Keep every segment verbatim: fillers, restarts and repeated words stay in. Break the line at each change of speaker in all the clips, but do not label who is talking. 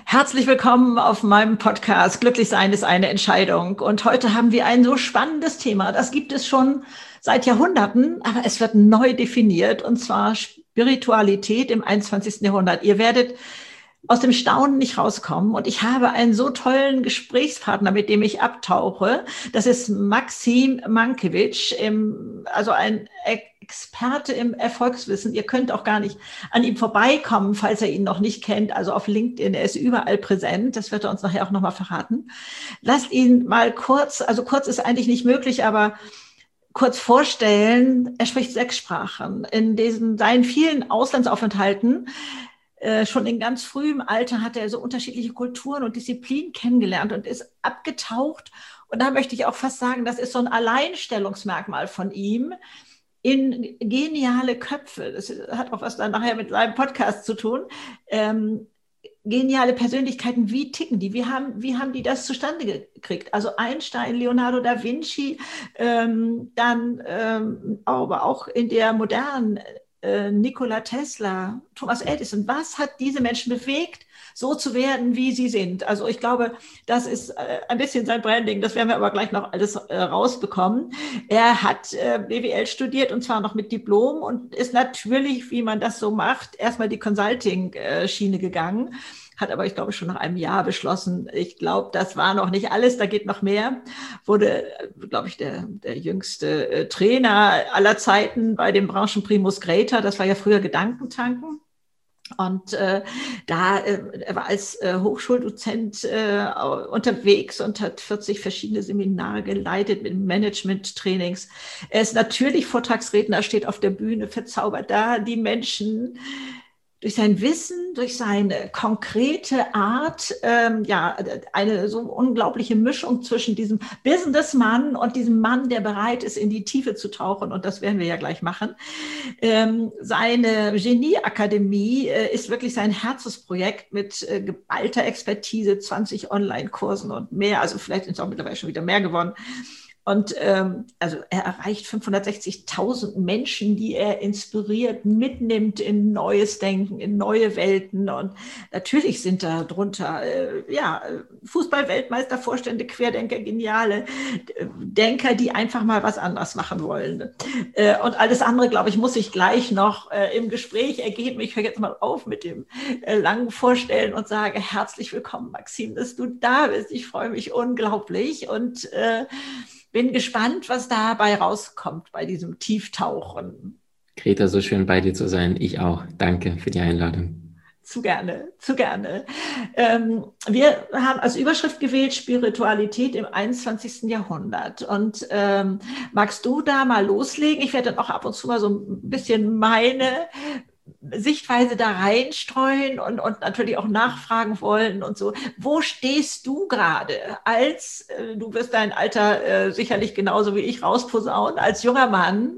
Herzlich willkommen auf meinem Podcast. Glücklich sein ist eine Entscheidung. Und heute haben wir ein so spannendes Thema. Das gibt es schon seit Jahrhunderten, aber es wird neu definiert, und zwar Spiritualität im einundzwanzigsten Jahrhundert. Ihr werdet aus dem Staunen nicht rauskommen. Und ich habe einen so tollen Gesprächspartner, mit dem ich abtauche. Das ist Maxim Mankiewicz, also ein Experte im Erfolgswissen. Ihr könnt auch gar nicht an ihm vorbeikommen, falls er ihn noch nicht kennt. Also auf LinkedIn, er ist überall präsent. Das wird er uns nachher auch nochmal verraten. Lasst ihn mal kurz, also kurz ist eigentlich nicht möglich, aber kurz vorstellen. Er spricht sechs Sprachen. In diesen seinen vielen Auslandsaufenthalten Äh, schon in ganz frühem Alter hat er so unterschiedliche Kulturen und Disziplinen kennengelernt und ist abgetaucht. Und da möchte ich auch fast sagen, das ist so ein Alleinstellungsmerkmal von ihm in geniale Köpfe. Das hat auch was dann nachher mit seinem Podcast zu tun. Ähm, geniale Persönlichkeiten, wie ticken die? Wie haben, wie haben die das zustande gekriegt? Also Einstein, Leonardo da Vinci, ähm, dann ähm, aber auch in der modernen Nikola Tesla, Thomas Edison, was hat diese Menschen bewegt, so zu werden, wie sie sind? Also ich glaube, das ist ein bisschen sein Branding, das werden wir aber gleich noch alles rausbekommen. Er hat B W L studiert und zwar noch mit Diplom und ist natürlich, wie man das so macht, erstmal die Consulting-Schiene gegangen. Hat aber, ich glaube, schon nach einem Jahr beschlossen, ich glaube, das war noch nicht alles, da geht noch mehr. Wurde, glaube ich, der, der jüngste äh, Trainer aller Zeiten bei dem Branchenprimus Greta. Das war ja früher Gedankentanken. Und äh, da, äh, er war als äh, Hochschuldozent äh, unterwegs und hat vierzig verschiedene Seminare geleitet mit Management-Trainings. Er ist natürlich Vortragsredner, steht auf der Bühne, verzaubert da die Menschen durch sein Wissen, durch seine konkrete Art, ähm, ja, eine so unglaubliche Mischung zwischen diesem Businessmann und diesem Mann, der bereit ist, in die Tiefe zu tauchen. Und das werden wir ja gleich machen. Ähm, seine Genieakademie äh, ist wirklich sein Herzensprojekt mit äh, geballter Expertise, zwanzig Online-Kursen und mehr. Also vielleicht sind es auch mittlerweile schon wieder mehr geworden. Und ähm, also er erreicht fünfhundertsechzigtausend Menschen, die er inspiriert, mitnimmt in neues Denken, in neue Welten. Und natürlich sind da drunter äh, ja, Fußball-Weltmeister, Vorstände, Querdenker, geniale Denker, die einfach mal was anderes machen wollen. Äh, und alles andere, glaube ich, muss ich gleich noch äh, im Gespräch ergeben. Ich höre jetzt mal auf mit dem äh, langen Vorstellen und sage herzlich willkommen, Maxim, dass du da bist. Ich freue mich unglaublich und äh, bin gespannt, was dabei rauskommt bei diesem Tieftauchen.
Greta, so schön bei dir zu sein. Ich auch. Danke für die Einladung.
Zu gerne, zu gerne. Ähm, wir haben als Überschrift gewählt Spiritualität im einundzwanzigsten Jahrhundert. Und ähm, magst du da mal loslegen? Ich werde dann auch ab und zu mal so ein bisschen meine Sichtweise da reinstreuen und, und natürlich auch nachfragen wollen und so. Wo stehst du gerade als, äh, du wirst dein Alter äh, sicherlich genauso wie ich rausposaunen, als junger Mann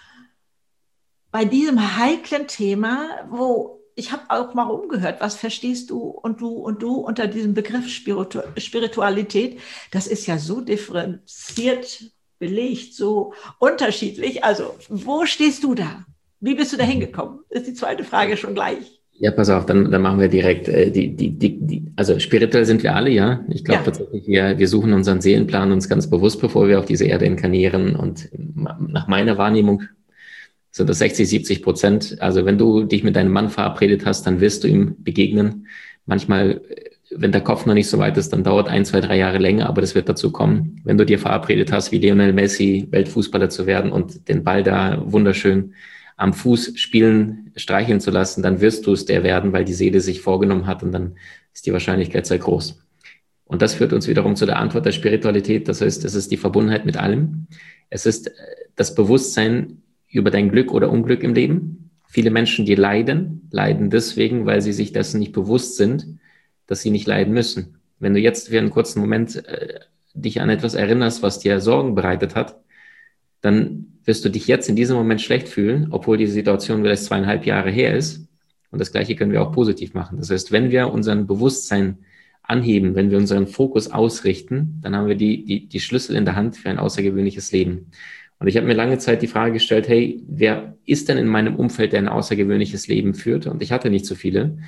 bei diesem heiklen Thema, wo ich habe auch mal rumgehört, was verstehst du und du und du unter diesem Begriff Spiritu Spiritualität? Das ist ja so differenziert belegt, so unterschiedlich. Also wo stehst du da? Wie bist du da hingekommen? Ist die zweite Frage schon gleich.
Ja, pass auf, dann, dann machen wir direkt äh, die, die, die, die, also spirituell sind wir alle, ja. Ich glaube ja. tatsächlich, wir, wir suchen unseren Seelenplan uns ganz bewusst, bevor wir auf diese Erde inkarnieren. Und nach meiner Wahrnehmung sind das sechzig, siebzig Prozent. Also wenn du dich mit deinem Mann verabredet hast, dann wirst du ihm begegnen. Manchmal, wenn der Kopf noch nicht so weit ist, dann dauert ein, zwei, drei Jahre länger, aber das wird dazu kommen. Wenn du dir verabredet hast, wie Lionel Messi Weltfußballer zu werden und den Ball da wunderschön am Fuß spielen, streicheln zu lassen, dann wirst du es der werden, weil die Seele sich vorgenommen hat und dann ist die Wahrscheinlichkeit sehr groß. Und das führt uns wiederum zu der Antwort der Spiritualität. Das heißt, es ist die Verbundenheit mit allem. Es ist das Bewusstsein über dein Glück oder Unglück im Leben. Viele Menschen, die leiden, leiden deswegen, weil sie sich dessen nicht bewusst sind, dass sie nicht leiden müssen. Wenn du jetzt für einen kurzen Moment äh, dich an etwas erinnerst, was dir Sorgen bereitet hat, dann wirst du dich jetzt in diesem Moment schlecht fühlen, obwohl die Situation vielleicht zweieinhalb Jahre her ist. Und das Gleiche können wir auch positiv machen. Das heißt, wenn wir unseren Bewusstsein anheben, wenn wir unseren Fokus ausrichten, dann haben wir die, die, die Schlüssel in der Hand für ein außergewöhnliches Leben. Und ich habe mir lange Zeit die Frage gestellt, hey, wer ist denn in meinem Umfeld, der ein außergewöhnliches Leben führt? Und ich hatte nicht so viele.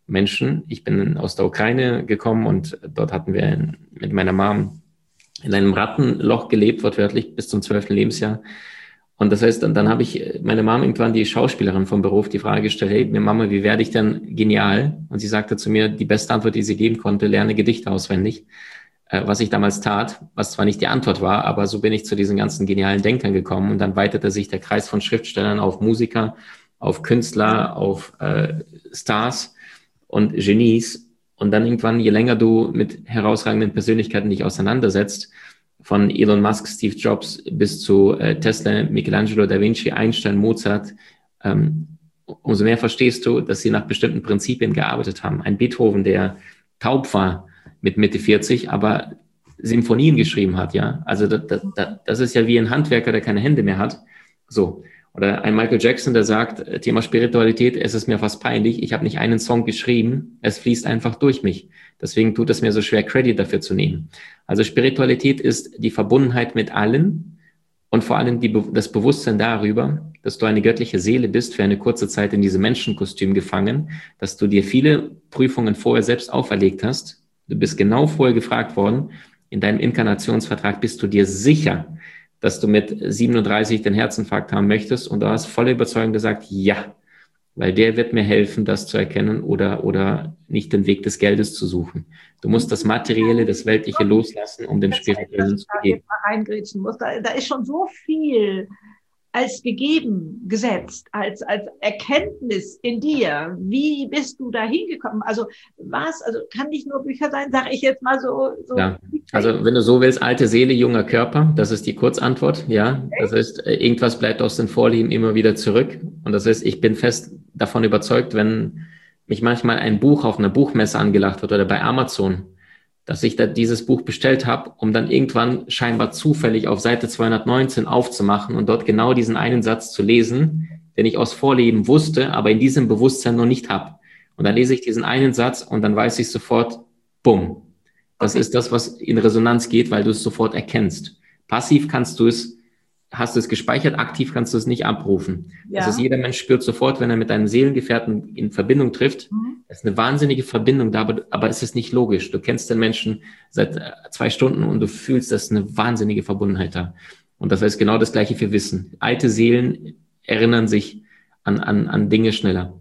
Menschen. Ich bin aus der Ukraine gekommen und dort hatten wir in, mit meiner Mom in einem Rattenloch gelebt, wortwörtlich bis zum zwölften Lebensjahr. Und das heißt, dann, dann habe ich meine Mom irgendwann, die Schauspielerin vom Beruf, die Frage gestellt, hey, mir Mama, wie werde ich denn genial? Und sie sagte zu mir, die beste Antwort, die sie geben konnte, lerne Gedichte auswendig. Äh, was ich damals tat, was zwar nicht die Antwort war, aber so bin ich zu diesen ganzen genialen Denkern gekommen. Und dann weitete sich der Kreis von Schriftstellern auf Musiker, auf Künstler, auf äh, Stars und Genies. Und dann irgendwann, je länger du mit herausragenden Persönlichkeiten dich auseinandersetzt, von Elon Musk, Steve Jobs bis zu äh, Tesla, Michelangelo, Da Vinci, Einstein, Mozart, ähm, umso mehr verstehst du, dass sie nach bestimmten Prinzipien gearbeitet haben. Ein Beethoven, der taub war mit Mitte vierzig, aber Symphonien geschrieben hat, ja. Also das, das, das ist ja wie ein Handwerker, der keine Hände mehr hat. So. Oder ein Michael Jackson, der sagt, Thema Spiritualität, es ist mir fast peinlich, ich habe nicht einen Song geschrieben, es fließt einfach durch mich. Deswegen tut es mir so schwer, Credit dafür zu nehmen. Also Spiritualität ist die Verbundenheit mit allen und vor allem die, das Bewusstsein darüber, dass du eine göttliche Seele bist, für eine kurze Zeit in diesem Menschenkostüm gefangen, dass du dir viele Prüfungen vorher selbst auferlegt hast. Du bist genau vorher gefragt worden, in deinem Inkarnationsvertrag bist du dir sicher, dass du mit siebenunddreißig den Herzinfarkt haben möchtest und du hast voller Überzeugung gesagt, ja, weil der wird mir helfen, das zu erkennen oder, oder nicht den Weg des Geldes zu suchen. Du musst das Materielle, das Weltliche loslassen, um dem Spirituellen zu gehen.
Eingrätschen muss. Da, da ist schon so viel als gegeben gesetzt, als, als Erkenntnis in dir. Wie bist du da hingekommen? Also was, also kann nicht nur Bücher sein, sage ich jetzt mal so. so
ja. Also wenn du so willst, alte Seele, junger Körper, das ist die Kurzantwort, ja. Okay. Das heißt, irgendwas bleibt aus den Vorlieben immer wieder zurück. Und das heißt, ich bin fest davon überzeugt, wenn mich manchmal ein Buch auf einer Buchmesse angelacht wird oder bei Amazon, dass ich da dieses Buch bestellt habe, um dann irgendwann scheinbar zufällig auf Seite zweihundertneunzehn aufzumachen und dort genau diesen einen Satz zu lesen, den ich aus Vorleben wusste, aber in diesem Bewusstsein noch nicht habe. Und dann lese ich diesen einen Satz und dann weiß ich sofort, bumm. Das okay. ist das, was in Resonanz geht, weil du es sofort erkennst. Passiv kannst du es, hast du es gespeichert, aktiv kannst du es nicht abrufen. Ja. Das ist, jeder Mensch spürt sofort, wenn er mit einem Seelengefährten in Verbindung trifft, mhm. es ist eine wahnsinnige Verbindung da, aber, aber es ist nicht logisch. Du kennst den Menschen seit zwei Stunden und du fühlst, dass eine wahnsinnige Verbundenheit da. Und das heißt genau das Gleiche für Wissen. Alte Seelen erinnern sich an, an, an Dinge schneller.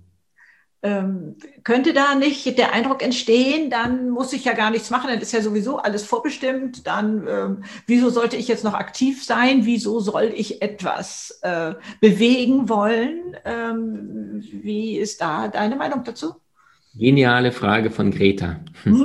Ähm, könnte da nicht der Eindruck entstehen, dann muss ich ja gar nichts machen, dann ist ja sowieso alles vorbestimmt, dann ähm, wieso sollte ich jetzt noch aktiv sein, wieso soll ich etwas äh, bewegen wollen? Ähm, wie ist da deine Meinung dazu?
Geniale Frage von Greta.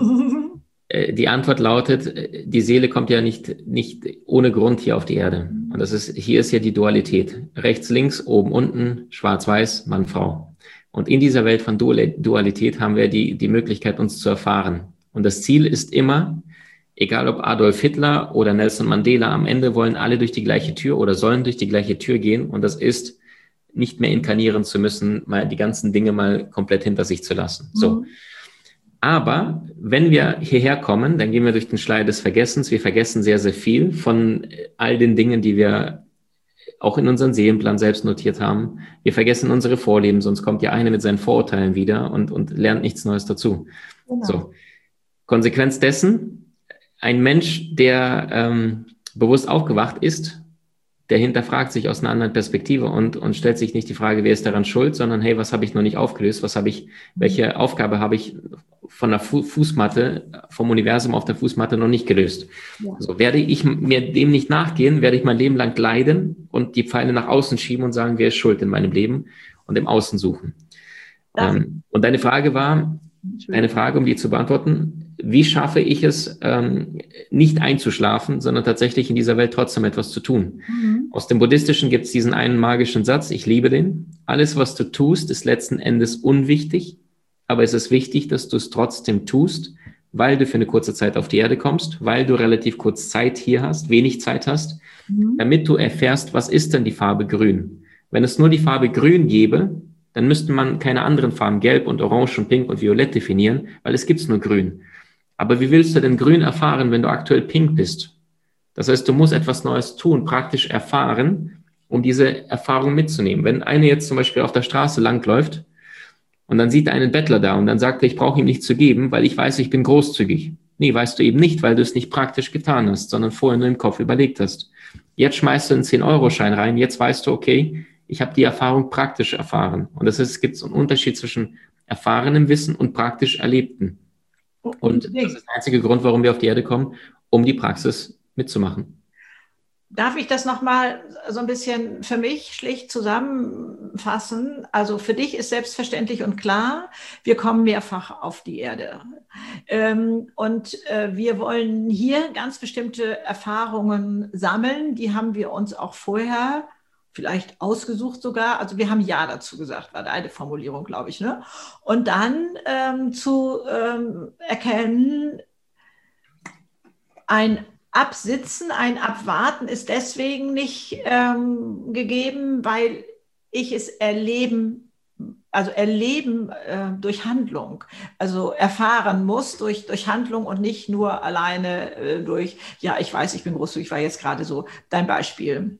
Die Antwort lautet, die Seele kommt ja nicht, nicht ohne Grund hier auf die Erde. Und das ist, hier ist ja die Dualität. Rechts, links, oben, unten, schwarz, weiß, Mann, Frau. Und in dieser Welt von Dualität haben wir die, die Möglichkeit, uns zu erfahren. Und das Ziel ist immer, egal ob Adolf Hitler oder Nelson Mandela, am Ende wollen alle durch die gleiche Tür oder sollen durch die gleiche Tür gehen. Und das ist, nicht mehr inkarnieren zu müssen, mal die ganzen Dinge mal komplett hinter sich zu lassen. So. Mhm. Aber wenn wir hierher kommen, dann gehen wir durch den Schleier des Vergessens. Wir vergessen sehr, sehr viel von all den Dingen, die wir auch in unseren Seelenplan selbst notiert haben. Wir vergessen unsere Vorleben, sonst kommt ja einer mit seinen Vorurteilen wieder und, und lernt nichts Neues dazu. Genau. So. Konsequenz dessen, ein Mensch, der ähm, bewusst aufgewacht ist, der hinterfragt sich aus einer anderen Perspektive und, und stellt sich nicht die Frage, wer ist daran schuld, sondern hey, was habe ich noch nicht aufgelöst? Was habe ich, welche Aufgabe habe ich von der Fu- Fußmatte, vom Universum auf der Fußmatte noch nicht gelöst? Ja. So, werde ich mir dem nicht nachgehen, werde ich mein Leben lang leiden und die Pfeile nach außen schieben und sagen, wer ist schuld in meinem Leben und im Außen suchen. Ähm, und deine Frage war, eine Frage, um die zu beantworten, wie schaffe ich es, ähm, nicht einzuschlafen, sondern tatsächlich in dieser Welt trotzdem etwas zu tun? Mhm. Aus dem Buddhistischen gibt es diesen einen magischen Satz, ich liebe den. Alles, was du tust, ist letzten Endes unwichtig, aber es ist wichtig, dass du es trotzdem tust, weil du für eine kurze Zeit auf die Erde kommst, weil du relativ kurz Zeit hier hast, wenig Zeit hast, mhm. damit du erfährst, was ist denn die Farbe Grün? Wenn es nur die Farbe Grün gäbe, dann müsste man keine anderen Farben, Gelb und Orange und Pink und Violett definieren, weil es gibt nur Grün. Aber wie willst du denn Grün erfahren, wenn du aktuell pink bist? Das heißt, du musst etwas Neues tun, praktisch erfahren, um diese Erfahrung mitzunehmen. Wenn eine jetzt zum Beispiel auf der Straße langläuft Und dann sieht er einen Bettler da und dann sagt er, ich brauche ihm nichts zu geben, weil ich weiß, ich bin großzügig. Nee, weißt du eben nicht, weil du es nicht praktisch getan hast, sondern vorher nur im Kopf überlegt hast. Jetzt schmeißt du einen zehn-Euro-Schein rein, jetzt weißt du, okay, ich habe die Erfahrung praktisch erfahren. Und das ist, es gibt so einen Unterschied zwischen erfahrenem Wissen und praktisch Erlebten. Und das ist der einzige Grund, warum wir auf die Erde kommen, um die Praxis mitzumachen.
Darf ich das nochmal so ein bisschen für mich schlicht zusammenfassen? Also für dich ist selbstverständlich und klar, wir kommen mehrfach auf die Erde. Und wir wollen hier ganz bestimmte Erfahrungen sammeln. Die haben wir uns auch vorher vielleicht ausgesucht sogar. Also wir haben Ja dazu gesagt, war deine Formulierung, glaube ich. Ne? Und dann ähm, zu ähm, erkennen, ein Absitzen, ein Abwarten ist deswegen nicht ähm, gegeben, weil ich es erleben, also erleben äh, durch Handlung, also erfahren muss durch, durch Handlung und nicht nur alleine äh, durch, ja, ich weiß, ich bin großzügig, war jetzt gerade so dein Beispiel.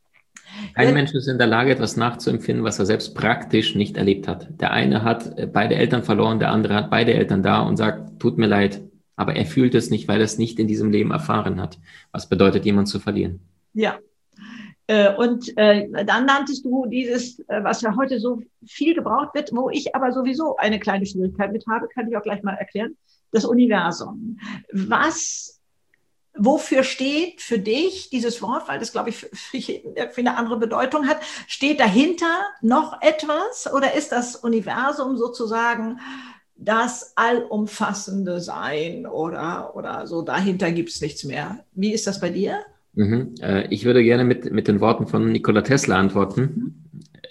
Kein Mensch ist in der Lage, etwas nachzuempfinden, was er selbst praktisch nicht erlebt hat. Der eine hat beide Eltern verloren, der andere hat beide Eltern da und sagt, tut mir leid. Aber er fühlt es nicht, weil er es nicht in diesem Leben erfahren hat. Was bedeutet, jemanden zu verlieren?
Ja. Und dann nanntest du dieses, was ja heute so viel gebraucht wird, wo ich aber sowieso eine kleine Schwierigkeit mit habe, kann ich auch gleich mal erklären, das Universum. Was, wofür steht für dich dieses Wort, weil das, glaube ich, für eine andere Bedeutung hat, steht dahinter noch etwas oder ist das Universum sozusagen das allumfassende Sein oder, oder so, dahinter gibt es nichts mehr. Wie ist das bei dir?
Mhm. Ich würde gerne mit, mit den Worten von Nikola Tesla antworten.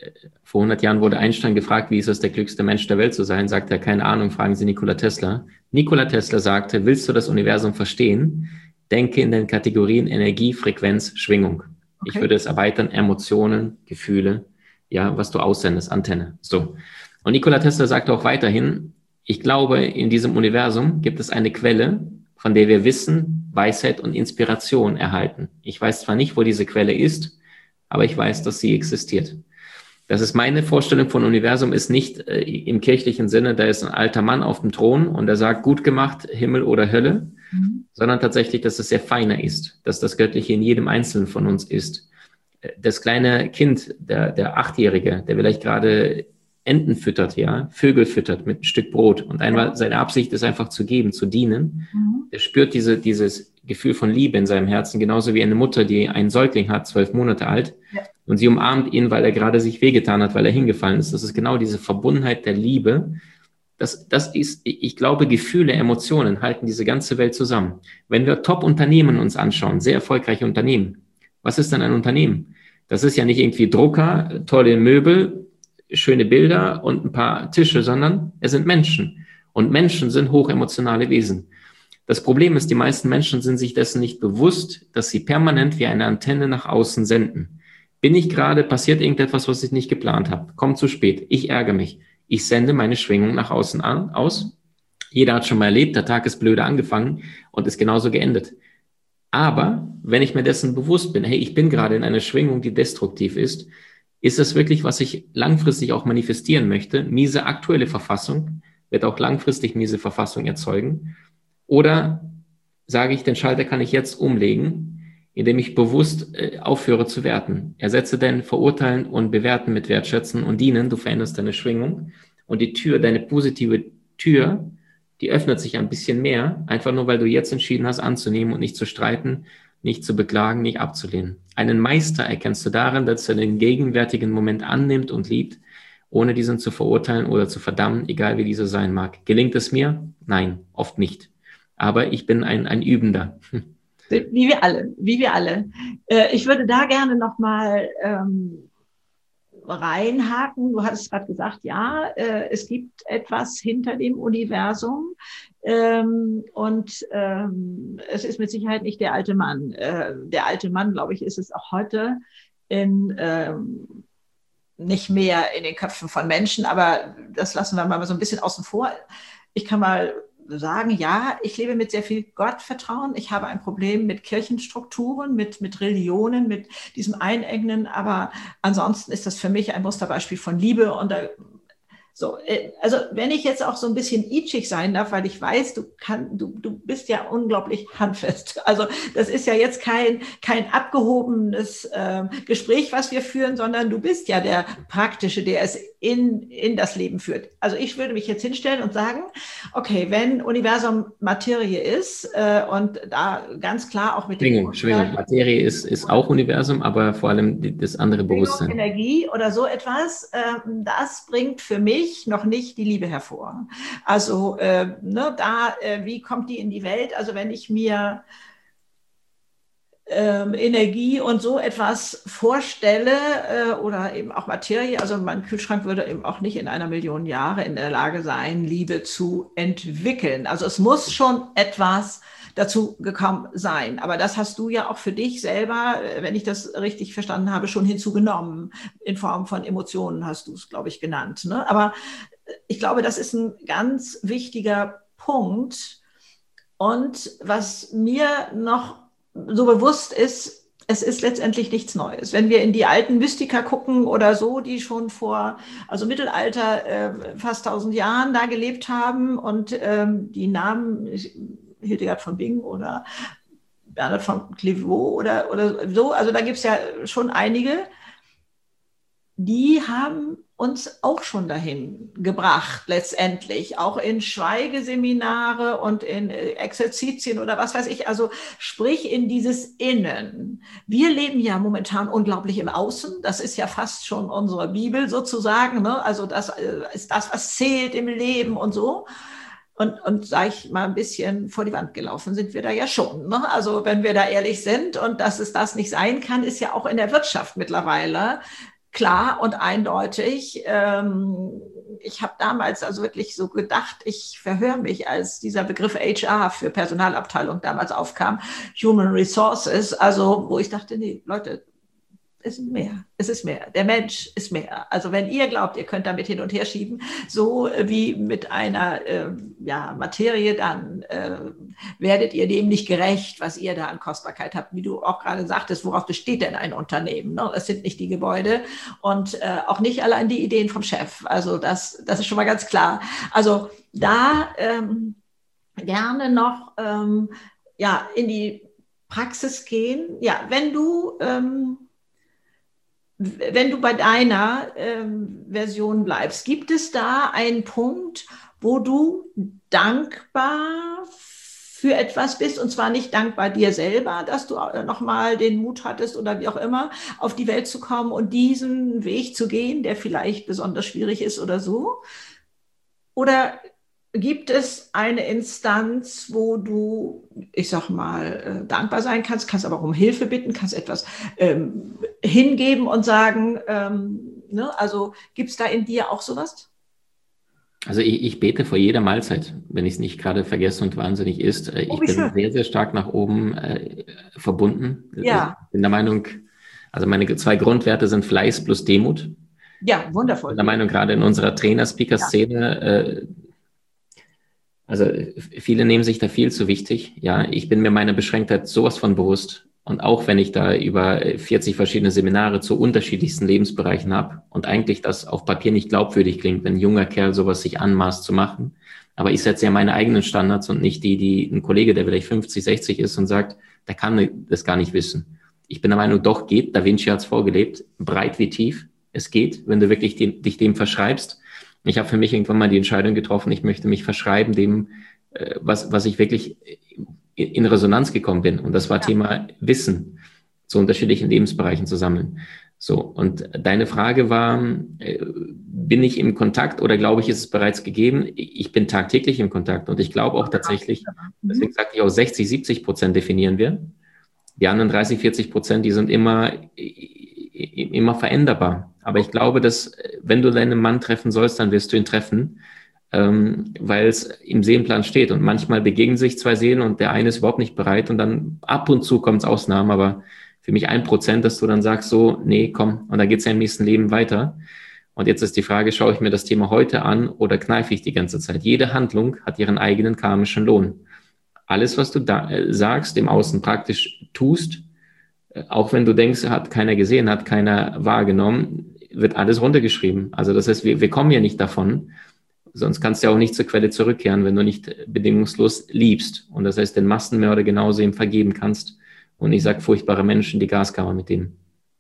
Vor hundert Jahren wurde Einstein gefragt, wie ist es, der klügste Mensch der Welt zu sein? Sagt er, keine Ahnung, fragen Sie Nikola Tesla. Nikola Tesla sagte, willst du das Universum verstehen? Denke in den Kategorien Energie, Frequenz, Schwingung. Okay. Ich würde es erweitern, Emotionen, Gefühle, ja, was du aussendest, Antenne. So. Und Nikola Tesla sagte auch weiterhin, ich glaube, in diesem Universum gibt es eine Quelle, von der wir Wissen, Weisheit und Inspiration erhalten. Ich weiß zwar nicht, wo diese Quelle ist, aber ich weiß, dass sie existiert. Das ist meine Vorstellung von Universum, ist nicht äh, im kirchlichen Sinne, da ist ein alter Mann auf dem Thron und der sagt, gut gemacht, Himmel oder Hölle, mhm. sondern tatsächlich, dass es sehr feiner ist, dass das Göttliche in jedem Einzelnen von uns ist. Das kleine Kind, der, der Achtjährige, der vielleicht gerade Enten füttert, ja, Vögel füttert mit einem Stück Brot und einmal seine Absicht ist einfach zu geben, zu dienen. Mhm. Er spürt diese, dieses Gefühl von Liebe in seinem Herzen, genauso wie eine Mutter, die einen Säugling hat, zwölf Monate alt, ja. und sie umarmt ihn, weil er gerade sich wehgetan hat, weil er hingefallen ist. Das ist genau diese Verbundenheit der Liebe. Das, das ist, ich glaube, Gefühle, Emotionen halten diese ganze Welt zusammen. Wenn wir Top-Unternehmen uns anschauen, sehr erfolgreiche Unternehmen, was ist denn ein Unternehmen? Das ist ja nicht irgendwie Drucker, tolle Möbel, schöne Bilder und ein paar Tische, sondern es sind Menschen. Und Menschen sind hochemotionale Wesen. Das Problem ist, die meisten Menschen sind sich dessen nicht bewusst, dass sie permanent wie eine Antenne nach außen senden. Bin ich gerade, passiert irgendetwas, was ich nicht geplant habe, kommt zu spät, ich ärgere mich. Ich sende meine Schwingung nach außen an, aus. Jeder hat schon mal erlebt, der Tag ist blöde angefangen und ist genauso geendet. Aber wenn ich mir dessen bewusst bin, hey, ich bin gerade in einer Schwingung, die destruktiv ist, ist das wirklich, was ich langfristig auch manifestieren möchte? Miese aktuelle Verfassung wird auch langfristig miese Verfassung erzeugen. Oder sage ich, den Schalter kann ich jetzt umlegen, indem ich bewusst äh, aufhöre zu werten. Ersetze dein Verurteilen und Bewerten mit Wertschätzen und Dienen. Du veränderst deine Schwingung. Und die Tür, deine positive Tür, die öffnet sich ein bisschen mehr, einfach nur, weil du jetzt entschieden hast, anzunehmen und nicht zu streiten, nicht zu beklagen, nicht abzulehnen. Einen Meister erkennst du darin, dass er den gegenwärtigen Moment annimmt und liebt, ohne diesen zu verurteilen oder zu verdammen, egal wie dieser sein mag. Gelingt es mir? Nein, oft nicht. Aber ich bin ein, ein Übender.
Wie wir alle, wie wir alle. Ich würde da gerne nochmal ähm, reinhaken. Du hattest gerade gesagt, ja, äh, es gibt etwas hinter dem Universum. Ähm, und ähm, es ist mit Sicherheit nicht der alte Mann. Äh, der alte Mann, glaube ich, ist es auch heute in, ähm, nicht mehr in den Köpfen von Menschen, aber das lassen wir mal so ein bisschen außen vor. Ich kann mal sagen, ja, ich lebe mit sehr viel Gottvertrauen. Ich habe ein Problem mit Kirchenstrukturen, mit, mit Religionen, mit diesem Einengen, aber ansonsten ist das für mich ein Musterbeispiel von Liebe und da So, also wenn ich jetzt auch so ein bisschen itchig sein darf, weil ich weiß, du kann, du, du bist ja unglaublich handfest. Also das ist ja jetzt kein, kein abgehobenes äh, Gespräch, was wir führen, sondern du bist ja der Praktische, der es in, in das Leben führt. Also ich würde mich jetzt hinstellen und sagen, okay, wenn Universum Materie ist äh, und da ganz klar auch mit dem...
Schwingung, Schwingung. Materie ist, ist auch Universum, aber vor allem die, das andere Bewusstsein.
Energie oder so etwas, äh, das bringt für mich noch nicht die Liebe hervor. Also äh, ne, da, äh, wie kommt die in die Welt? Also wenn ich mir Ähm, Energie und so etwas vorstelle äh, oder eben auch Materie, also mein Kühlschrank würde eben auch nicht in einer Million Jahre in der Lage sein, Liebe zu entwickeln. Also es muss schon etwas dazu gekommen sein. Aber das hast du ja auch für dich selber, wenn ich das richtig verstanden habe, schon hinzugenommen. In Form von Emotionen hast du es, glaube ich, genannt. Ne? Aber ich glaube, das ist ein ganz wichtiger Punkt. Und was mir noch so bewusst ist, es ist letztendlich nichts Neues. Wenn wir in die alten Mystiker gucken oder so, die schon vor, also Mittelalter, äh, fast tausend Jahren da gelebt haben und ähm, die Namen Hildegard von Bingen oder Bernhard von Clairvaux oder, oder so, also da gibt es ja schon einige, die haben uns auch schon dahin gebracht, letztendlich, auch in Schweigeseminare und in Exerzitien oder was weiß ich, also sprich in dieses Innen. Wir leben ja momentan unglaublich im Außen, das ist ja fast schon unsere Bibel sozusagen, ne? Also das ist das, was zählt im Leben und so. Und, und sag ich mal, ein bisschen vor die Wand gelaufen sind wir da ja schon. Ne? Also wenn wir da ehrlich sind und dass es das nicht sein kann, ist ja auch in der Wirtschaft mittlerweile klar und eindeutig. Ähm, ich habe damals also wirklich so gedacht, ich verhöre mich, als dieser Begriff H R für Personalabteilung damals aufkam, Human Resources, also wo ich dachte, nee, Leute, es ist mehr, es ist mehr. Der Mensch ist mehr. Also wenn ihr glaubt, ihr könnt damit hin und her schieben, so wie mit einer äh, ja, Materie, dann äh, werdet ihr dem nicht gerecht, was ihr da an Kostbarkeit habt. Wie du auch gerade sagtest, worauf besteht denn ein Unternehmen? Ne? Es sind nicht die Gebäude und äh, auch nicht allein die Ideen vom Chef. Also das, das ist schon mal ganz klar. Also da ähm, gerne noch ähm, ja, in die Praxis gehen. Ja, wenn du... Ähm, Wenn du bei deiner ähm, Version bleibst, gibt es da einen Punkt, wo du dankbar für etwas bist, und zwar nicht dankbar dir selber, dass du nochmal den Mut hattest oder wie auch immer, auf die Welt zu kommen und diesen Weg zu gehen, der vielleicht besonders schwierig ist oder so? Oder gibt es eine Instanz, wo du, ich sag mal, dankbar sein kannst, kannst aber auch um Hilfe bitten, kannst etwas ähm, hingeben und sagen, ähm, ne? Also gibt es da in dir auch sowas?
Also ich, ich bete vor jeder Mahlzeit, wenn ich es nicht gerade vergesse und wahnsinnig ist. Ich oh, bin schön. sehr, sehr stark nach oben äh, verbunden.
Ja.
Ich bin der Meinung, also meine zwei Grundwerte sind Fleiß plus Demut.
Ja, wundervoll.
Ich bin der Meinung, gerade in unserer Trainer-Speaker-Szene, ja. äh, Also viele nehmen sich da viel zu wichtig. Ja, ich bin mir meiner Beschränktheit sowas von bewusst. Und auch wenn ich da über vierzig verschiedene Seminare zu unterschiedlichsten Lebensbereichen habe und eigentlich das auf Papier nicht glaubwürdig klingt, wenn ein junger Kerl sowas sich anmaßt zu machen. Aber ich setze ja meine eigenen Standards und nicht die, die ein Kollege, der vielleicht fünfzig, sechzig ist und sagt, der kann das gar nicht wissen. Ich bin der Meinung, doch geht. Da Vinci hat es vorgelebt, breit wie tief. Es geht, wenn du wirklich die, dich dem verschreibst. Ich habe für mich irgendwann mal die Entscheidung getroffen, ich möchte mich verschreiben dem, was, was ich wirklich in Resonanz gekommen bin. Und das war ja. Thema Wissen zu unterschiedlichen Lebensbereichen zu sammeln. So, und deine Frage war, bin ich im Kontakt oder glaube ich, ist es bereits gegeben? Ich bin tagtäglich im Kontakt und ich glaube auch tatsächlich, deswegen sagte ich auch sechzig, siebzig Prozent definieren wir. Die anderen dreißig, vierzig Prozent, die sind immer, immer veränderbar. Aber ich glaube, dass wenn du deinen Mann treffen sollst, dann wirst du ihn treffen, ähm, weil es im Seelenplan steht. Und manchmal begegnen sich zwei Seelen und der eine ist überhaupt nicht bereit und dann ab und zu kommt es Ausnahmen, aber für mich ein Prozent, dass du dann sagst so, nee, komm, und dann geht es ja im nächsten Leben weiter. Und jetzt ist die Frage, schaue ich mir das Thema heute an oder kneife ich die ganze Zeit? Jede Handlung hat ihren eigenen karmischen Lohn. Alles, was du da äh, sagst, im Außen praktisch tust, äh, auch wenn du denkst, hat keiner gesehen, hat keiner wahrgenommen, wird alles runtergeschrieben. Also das heißt, wir, wir kommen ja nicht davon. Sonst kannst du ja auch nicht zur Quelle zurückkehren, wenn du nicht bedingungslos liebst. Und das heißt, den Massenmörder genauso ihm vergeben kannst. Und ich sage, furchtbare Menschen, die Gaskammer mit denen.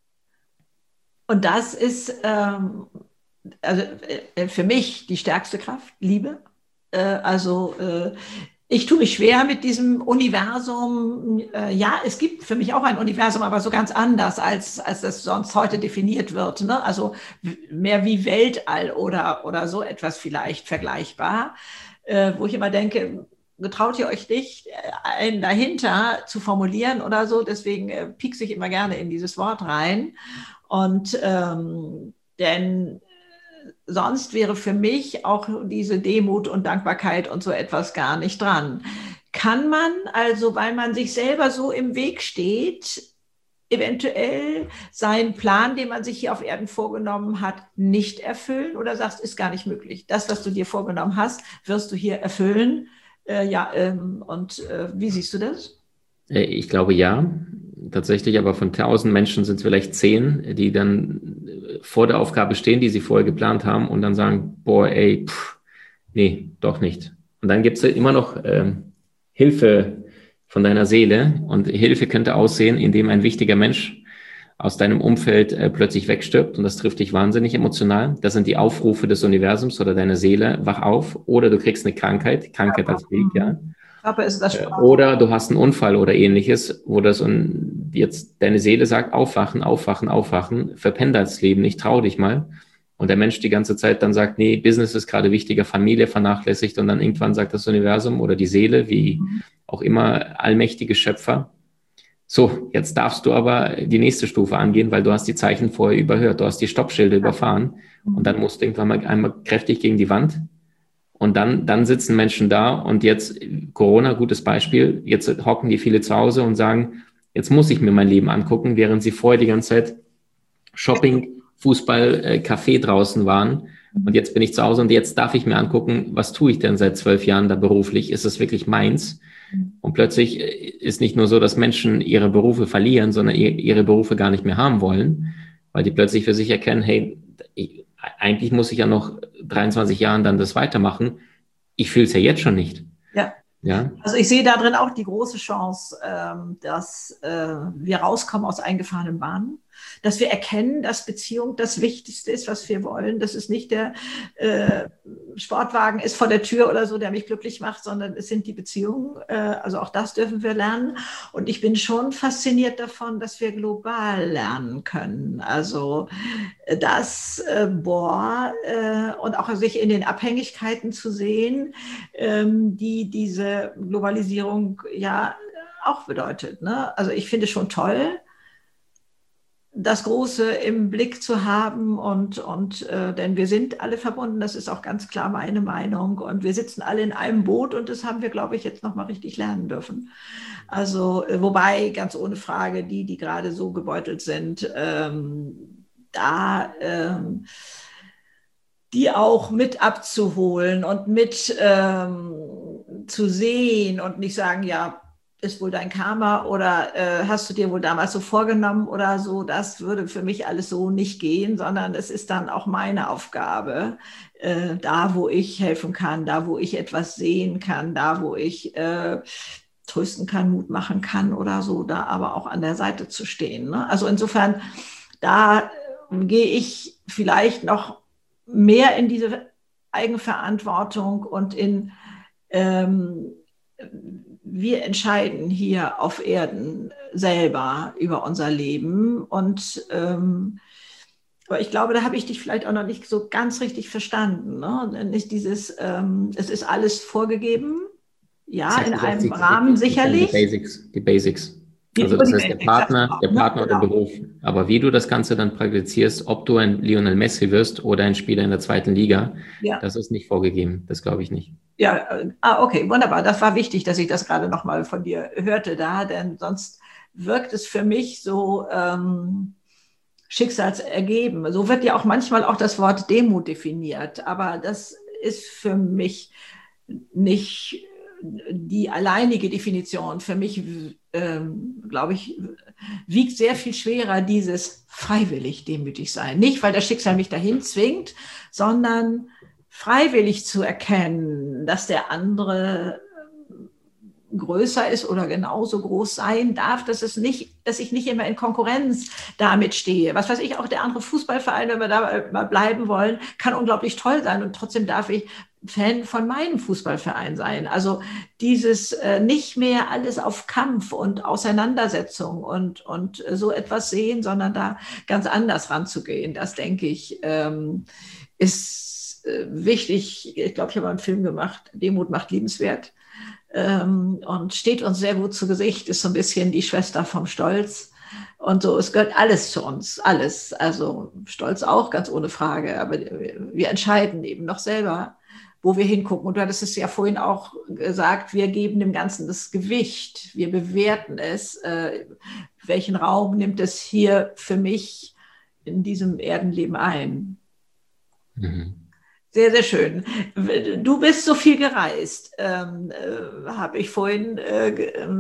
Und das ist ähm, also, äh, für mich die stärkste Kraft, Liebe. Äh, also äh, ich tue mich schwer mit diesem Universum. Äh, ja, es gibt für mich auch ein Universum, aber so ganz anders, als, als das sonst heute definiert wird. Ne? Also mehr wie Weltall oder, oder so etwas vielleicht vergleichbar, äh, wo ich immer denke, getraut ihr euch nicht, einen dahinter zu formulieren oder so. Deswegen äh, piekse ich immer gerne in dieses Wort rein. Und ähm, denn sonst wäre für mich auch diese Demut und Dankbarkeit und so etwas gar nicht dran. Kann man also, weil man sich selber so im Weg steht, eventuell seinen Plan, den man sich hier auf Erden vorgenommen hat, nicht erfüllen? Oder sagst, ist gar nicht möglich? Das, was du dir vorgenommen hast, wirst du hier erfüllen? Äh, ja, ähm, und äh, wie siehst du das?
Ich glaube, ja. Tatsächlich, aber von tausend Menschen sind es vielleicht zehn, die dann vor der Aufgabe stehen, die sie vorher geplant haben und dann sagen, boah, ey, pff, nee, doch nicht. Und dann gibt es immer noch ähm, Hilfe von deiner Seele und Hilfe könnte aussehen, indem ein wichtiger Mensch aus deinem Umfeld äh, plötzlich wegstirbt und das trifft dich wahnsinnig emotional. Das sind die Aufrufe des Universums oder deine Seele, wach auf, oder du kriegst eine Krankheit, Krankheit als Weg, ja.
Aber ist das
Oder du hast einen Unfall oder ähnliches, wo das und jetzt deine Seele sagt, aufwachen, aufwachen, aufwachen, verpenn das Leben nicht, trau dich mal. Und der Mensch die ganze Zeit dann sagt, nee, Business ist gerade wichtiger, Familie vernachlässigt und dann irgendwann sagt das Universum oder die Seele, wie auch immer, allmächtige Schöpfer, so, jetzt darfst du aber die nächste Stufe angehen, weil du hast die Zeichen vorher überhört, du hast die Stoppschilder überfahren und dann musst du irgendwann mal einmal kräftig gegen die Wand. Und dann, dann sitzen Menschen da und jetzt, Corona, gutes Beispiel, jetzt hocken die viele zu Hause und sagen, jetzt muss ich mir mein Leben angucken, während sie vorher die ganze Zeit Shopping, Fußball, äh, Café draußen waren. Und jetzt bin ich zu Hause und jetzt darf ich mir angucken, was tue ich denn seit zwölf Jahren da beruflich? Ist es wirklich meins? Und plötzlich ist nicht nur so, dass Menschen ihre Berufe verlieren, sondern ihre Berufe gar nicht mehr haben wollen, weil die plötzlich für sich erkennen, hey, ich, eigentlich muss ich ja noch dreiundzwanzig Jahren dann das weitermachen. Ich fühle es ja jetzt schon nicht.
Ja.
Ja.
Also ich sehe da drin auch die große Chance, dass wir rauskommen aus eingefahrenen Bahnen, dass wir erkennen, dass Beziehung das Wichtigste ist, was wir wollen, dass es nicht der äh, Sportwagen ist vor der Tür oder so, der mich glücklich macht, sondern es sind die Beziehungen. Äh, also auch das dürfen wir lernen. Und ich bin schon fasziniert davon, dass wir global lernen können. Also das, äh, boah, äh, und auch sich in den Abhängigkeiten zu sehen, ähm, die diese Globalisierung ja auch bedeutet. Ne? Also ich finde es schon toll, das Große im Blick zu haben und, und äh, denn wir sind alle verbunden, das ist auch ganz klar meine Meinung und wir sitzen alle in einem Boot und das haben wir, glaube ich, jetzt nochmal richtig lernen dürfen. Also äh, wobei, ganz ohne Frage, die, die gerade so gebeutelt sind, ähm, da ähm, die auch mit abzuholen und mit ähm, zu sehen und nicht sagen, ja, ist wohl dein Karma oder äh, hast du dir wohl damals so vorgenommen oder so, das würde für mich alles so nicht gehen, sondern es ist dann auch meine Aufgabe, äh, da wo ich helfen kann, da wo ich etwas sehen kann, da wo ich äh, trösten kann, Mut machen kann oder so, da aber auch an der Seite zu stehen. Ne? Also insofern, da äh, gehe ich vielleicht noch mehr in diese Eigenverantwortung und in ähm, wir entscheiden hier auf Erden selber über unser Leben und ähm, aber ich glaube, da habe ich dich vielleicht auch noch nicht so ganz richtig verstanden. Ne? Nicht dieses, ähm, es ist alles vorgegeben, ja, in einem Rahmen sicherlich.
Die Basics, die Basics. Also das heißt, der Partner, der Partner oder der Beruf. Aber wie du das Ganze dann praktizierst, ob du ein Lionel Messi wirst oder ein Spieler in der zweiten Liga, ja. Das ist nicht vorgegeben. Das glaube ich nicht.
Ja, äh, ah, okay, wunderbar. Das war wichtig, dass ich das gerade nochmal von dir hörte da, denn sonst wirkt es für mich so ähm, schicksalsergeben. So wird ja auch manchmal auch das Wort Demut definiert, aber das ist für mich nicht die alleinige Definition. Für mich, ähm, glaube ich, wiegt sehr viel schwerer dieses freiwillig demütig sein. Nicht, weil das Schicksal mich dahin zwingt, sondern freiwillig zu erkennen, dass der andere größer ist oder genauso groß sein darf, dass es nicht, dass ich nicht immer in Konkurrenz damit stehe. Was weiß ich, auch der andere Fußballverein, wenn wir da mal bleiben wollen, kann unglaublich toll sein und trotzdem darf ich Fan von meinem Fußballverein sein. Also dieses äh, nicht mehr alles auf Kampf und Auseinandersetzung und, und so etwas sehen, sondern da ganz anders ranzugehen, das denke ich, ähm, ist äh, wichtig. Ich glaube, ich habe einen Film gemacht, Demut macht liebenswert. Ähm, und steht uns sehr gut zu Gesicht, ist so ein bisschen die Schwester vom Stolz. Und so, es gehört alles zu uns, alles. Also Stolz auch, ganz ohne Frage. Aber wir entscheiden eben noch selber, wo wir hingucken. Und du hattest es ja vorhin auch gesagt, wir geben dem Ganzen das Gewicht. Wir bewerten es. Äh, welchen Raum nimmt es hier für mich in diesem Erdenleben ein? Mhm. Sehr, sehr schön. Du bist so viel gereist, ähm, äh, habe ich vorhin äh,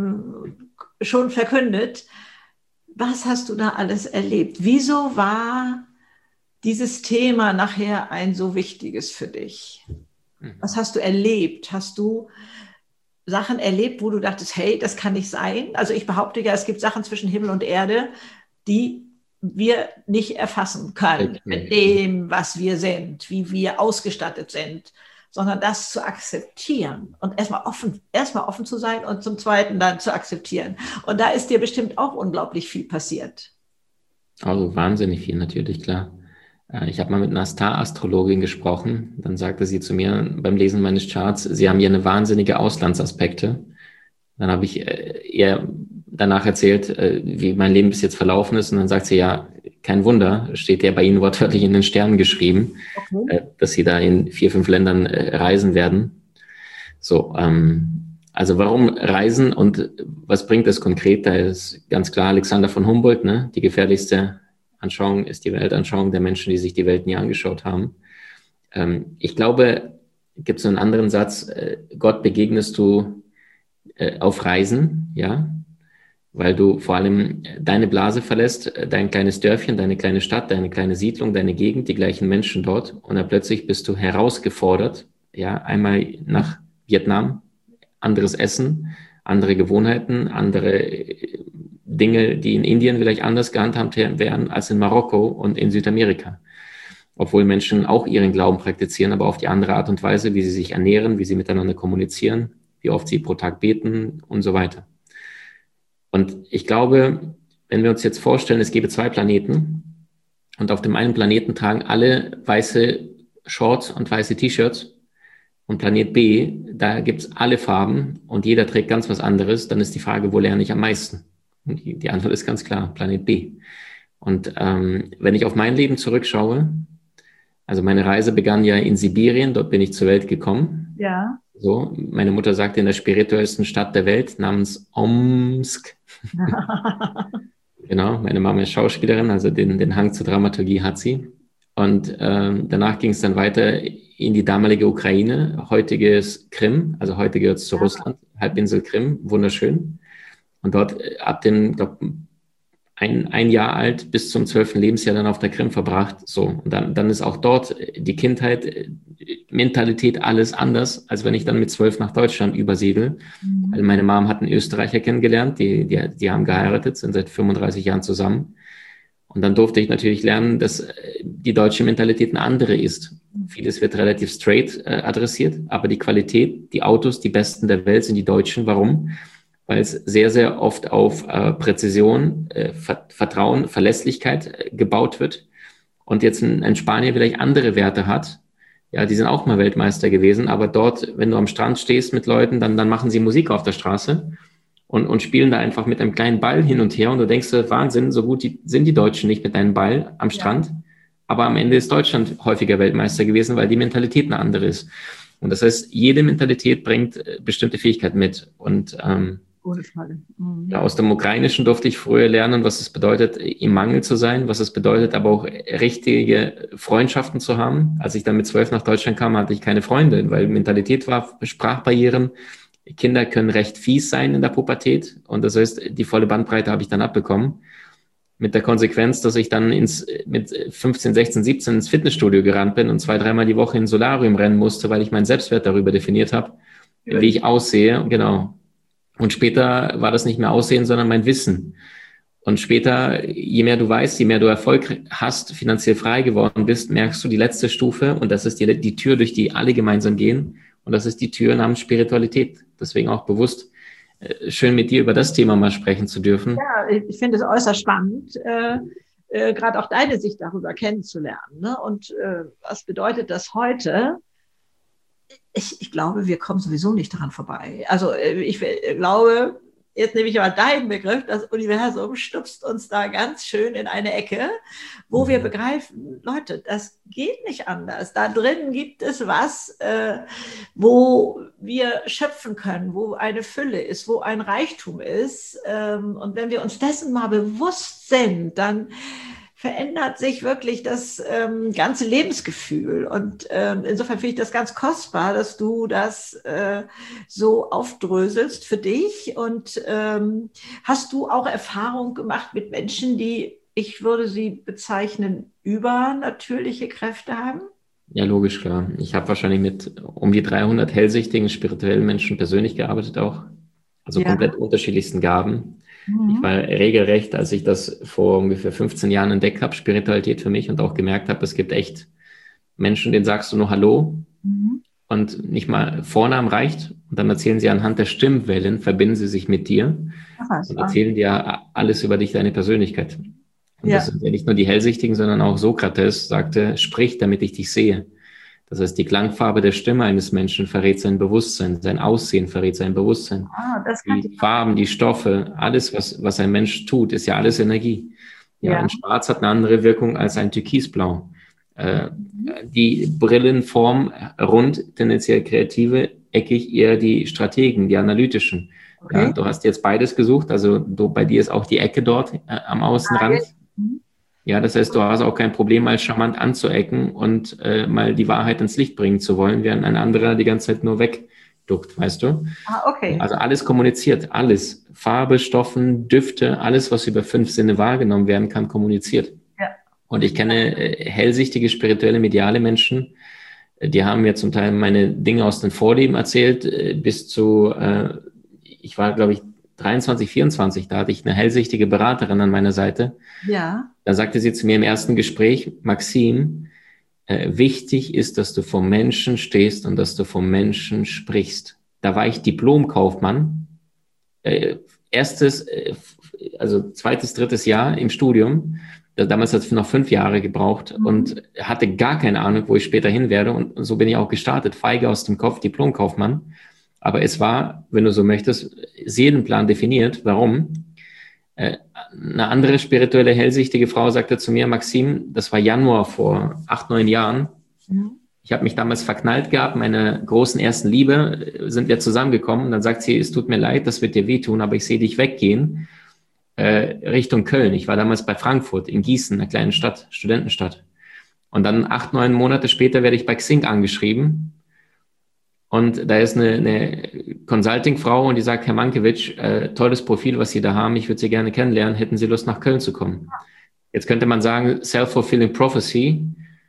ähm, schon verkündet. Was hast du da alles erlebt? Wieso war dieses Thema nachher ein so wichtiges für dich? Was hast du erlebt? Hast du Sachen erlebt, wo du dachtest, hey, das kann nicht sein? Also ich behaupte ja, es gibt Sachen zwischen Himmel und Erde, die wir nicht erfassen können mit dem, was wir sind, wie wir ausgestattet sind, sondern das zu akzeptieren und erstmal offen, erstmal offen zu sein und zum Zweiten dann zu akzeptieren. Und da ist dir bestimmt auch unglaublich viel passiert.
Also wahnsinnig viel, natürlich, klar. Ich habe mal mit einer Star-Astrologin gesprochen, dann sagte sie zu mir beim Lesen meines Charts, sie haben hier eine wahnsinnige Auslandsaspekte. Dann habe ich ihr danach erzählt, wie mein Leben bis jetzt verlaufen ist. Und dann sagt sie, ja, kein Wunder, steht ja bei Ihnen wortwörtlich in den Sternen geschrieben, okay, dass Sie da in vier, fünf Ländern reisen werden. So, ähm, also warum reisen und was bringt das konkret? Da ist ganz klar Alexander von Humboldt, ne? Die gefährlichste Anschauung ist die Weltanschauung der Menschen, die sich die Welt nie angeschaut haben. Ähm, ich glaube, gibt es so einen anderen Satz, äh, Gott begegnest du äh, auf Reisen, ja, weil du vor allem deine Blase verlässt, dein kleines Dörfchen, deine kleine Stadt, deine kleine Siedlung, deine Gegend, die gleichen Menschen dort und dann plötzlich bist du herausgefordert, ja, einmal nach Vietnam, anderes Essen, andere Gewohnheiten, andere Dinge, die in Indien vielleicht anders gehandhabt werden als in Marokko und in Südamerika. Obwohl Menschen auch ihren Glauben praktizieren, aber auf die andere Art und Weise, wie sie sich ernähren, wie sie miteinander kommunizieren, wie oft sie pro Tag beten und so weiter. Und ich glaube, wenn wir uns jetzt vorstellen, es gäbe zwei Planeten und auf dem einen Planeten tragen alle weiße Shorts und weiße T-Shirts und Planet B, da gibt's alle Farben und jeder trägt ganz was anderes, dann ist die Frage, wo lerne ich am meisten? Und die, die Antwort ist ganz klar, Planet B. Und ähm, wenn ich auf mein Leben zurückschaue, also meine Reise begann ja in Sibirien, dort bin ich zur Welt gekommen.
Ja.
So, meine Mutter sagte in der spirituellsten Stadt der Welt namens Omsk. Genau, meine Mama ist Schauspielerin, also den, den Hang zur Dramaturgie hat sie. Und ähm, danach ging es dann weiter in die damalige Ukraine, heutiges Krim, also heute gehört es zu ja. Russland, Halbinsel Krim, wunderschön. Und dort ab dem, glaube ein, ein Jahr alt bis zum zwölften Lebensjahr dann auf der Krim verbracht. So, und dann, dann ist auch dort die Kindheit, Mentalität, alles anders, als wenn ich dann mit zwölf nach Deutschland übersiedel. Mhm. Weil meine Mom hat einen Österreicher kennengelernt, die, die, die haben geheiratet, sind seit fünfunddreißig Jahren zusammen. Und dann durfte ich natürlich lernen, dass die deutsche Mentalität eine andere ist. Vieles wird relativ straight äh, adressiert, aber die Qualität, die Autos, die besten der Welt sind die Deutschen. Warum? Weil es sehr, sehr oft auf äh, Präzision, äh, Vertrauen, Verlässlichkeit äh, gebaut wird. Und jetzt ein, ein Spanier vielleicht andere Werte hat. Ja, die sind auch mal Weltmeister gewesen, aber dort, wenn du am Strand stehst mit Leuten, dann, dann machen sie Musik auf der Straße und, und spielen da einfach mit einem kleinen Ball hin und her. Und du denkst, Wahnsinn, so gut die, sind die Deutschen nicht mit deinem Ball am Strand. Ja. Aber am Ende ist Deutschland häufiger Weltmeister gewesen, weil die Mentalität eine andere ist. Und das heißt, jede Mentalität bringt bestimmte Fähigkeiten mit. Und ähm,
ohne Frage. Mhm.
Ja, aus dem Ukrainischen durfte ich früher lernen, was es bedeutet, im Mangel zu sein, was es bedeutet, aber auch richtige Freundschaften zu haben. Als ich dann mit zwölf nach Deutschland kam, hatte ich keine Freunde, weil Mentalität war, Sprachbarrieren, Kinder können recht fies sein in der Pubertät und das heißt, die volle Bandbreite habe ich dann abbekommen. Mit der Konsequenz, dass ich dann ins, mit fünfzehn, sechzehn, siebzehn ins Fitnessstudio gerannt bin und zwei, dreimal die Woche ins Solarium rennen musste, weil ich meinen Selbstwert darüber definiert habe, ja, wie ich aussehe. Genau. Und später war das nicht mehr Aussehen, sondern mein Wissen. Und später, je mehr du weißt, je mehr du Erfolg hast, finanziell frei geworden bist, merkst du die letzte Stufe und das ist die, die Tür, durch die alle gemeinsam gehen. Und das ist die Tür namens Spiritualität. Deswegen auch bewusst äh, schön mit dir über das Thema mal sprechen zu dürfen.
Ja, ich finde es äußerst spannend, äh, äh, gerade auch deine Sicht darüber kennenzulernen. Ne? Und äh, was bedeutet das heute? Ich, ich glaube, wir kommen sowieso nicht daran vorbei. Also äh, ich äh, glaube, jetzt nehme ich mal deinen Begriff, das Universum stupst uns da ganz schön in eine Ecke, wo wir begreifen, Leute, das geht nicht anders. Da drin gibt es was, äh, wo wir schöpfen können, wo eine Fülle ist, wo ein Reichtum ist. Ähm, und wenn wir uns dessen mal bewusst sind, dann verändert sich wirklich das ähm, ganze Lebensgefühl. Und ähm, insofern finde ich das ganz kostbar, dass du das äh, so aufdröselst für dich. Und ähm, hast du auch Erfahrung gemacht mit Menschen, die, ich würde sie bezeichnen, übernatürliche Kräfte haben?
Ja, logisch, klar. Ich habe wahrscheinlich mit um die dreihundert hellsichtigen, spirituellen Menschen persönlich gearbeitet auch. Also ja. Komplett unterschiedlichsten Gaben. Ich war regelrecht, als ich das vor ungefähr fünfzehn Jahren entdeckt habe, Spiritualität für mich und auch gemerkt habe, es gibt echt Menschen, denen sagst du nur Hallo mhm. und nicht mal Vornamen reicht und dann erzählen sie anhand der Stimmwellen, verbinden sie sich mit dir Ach, und erzählen dir alles über dich, deine Persönlichkeit. Und ja. das sind ja nicht nur die Hellsichtigen, sondern auch Sokrates sagte, sprich, damit ich dich sehe. Das heißt, die Klangfarbe der Stimme eines Menschen verrät sein Bewusstsein, sein Aussehen verrät sein Bewusstsein. Ah, das kann die Farben, die Stoffe, alles, was, was ein Mensch tut, ist ja alles Energie. Ja, ja. Ein Schwarz hat eine andere Wirkung als ein Türkisblau. Äh, die Brillenform rund, tendenziell kreative, eckig eher die Strategen, die analytischen. Okay. Ja, du hast jetzt beides gesucht, also du, bei dir ist auch die Ecke dort äh, am Außenrand. Ah, ja, das heißt, du hast auch kein Problem, mal charmant anzuecken und äh, mal die Wahrheit ins Licht bringen zu wollen, während ein anderer die ganze Zeit nur wegduckt, weißt du? Ah, okay. Also alles kommuniziert, alles. Farbe, Stoffen, Düfte, alles, was über fünf Sinne wahrgenommen werden kann, kommuniziert. Ja. Und ich kenne äh, hellsichtige, spirituelle, mediale Menschen, äh, die haben mir zum Teil meine Dinge aus den Vorleben erzählt, äh, bis zu, äh, ich war, glaube ich, dreiundzwanzig, vierundzwanzig, da hatte ich eine hellsichtige Beraterin an meiner Seite. Ja. Da sagte sie zu mir im ersten Gespräch, Maxim, äh, wichtig ist, dass du vom Menschen stehst und dass du vom Menschen sprichst. Da war ich Diplomkaufmann, äh, erstes, äh, also zweites, drittes Jahr im Studium. Damals hat es noch fünf Jahre gebraucht mhm. und hatte gar keine Ahnung, wo ich später hin werde. Und so bin ich auch gestartet, feige aus dem Kopf, Diplomkaufmann. Aber es war, wenn du so möchtest, Seelenplan definiert. Warum? Äh, eine andere spirituelle, hellsichtige Frau sagte zu mir, Maxim, das war Januar vor acht, neun Jahren. Mhm. Ich habe mich damals verknallt gehabt, meine großen ersten Liebe, sind wir zusammengekommen. Und dann sagt sie, es tut mir leid, das wird dir wehtun, aber ich sehe dich weggehen äh, Richtung Köln. Ich war damals bei Frankfurt, in Gießen, einer kleinen Stadt, Studentenstadt. Und dann acht, neun Monate später werde ich bei Xing angeschrieben. Und da ist eine, eine Consulting-Frau und die sagt, Herr Mankiewicz, äh, tolles Profil, was Sie da haben, ich würde Sie gerne kennenlernen, hätten Sie Lust, nach Köln zu kommen? Jetzt könnte man sagen, self-fulfilling prophecy,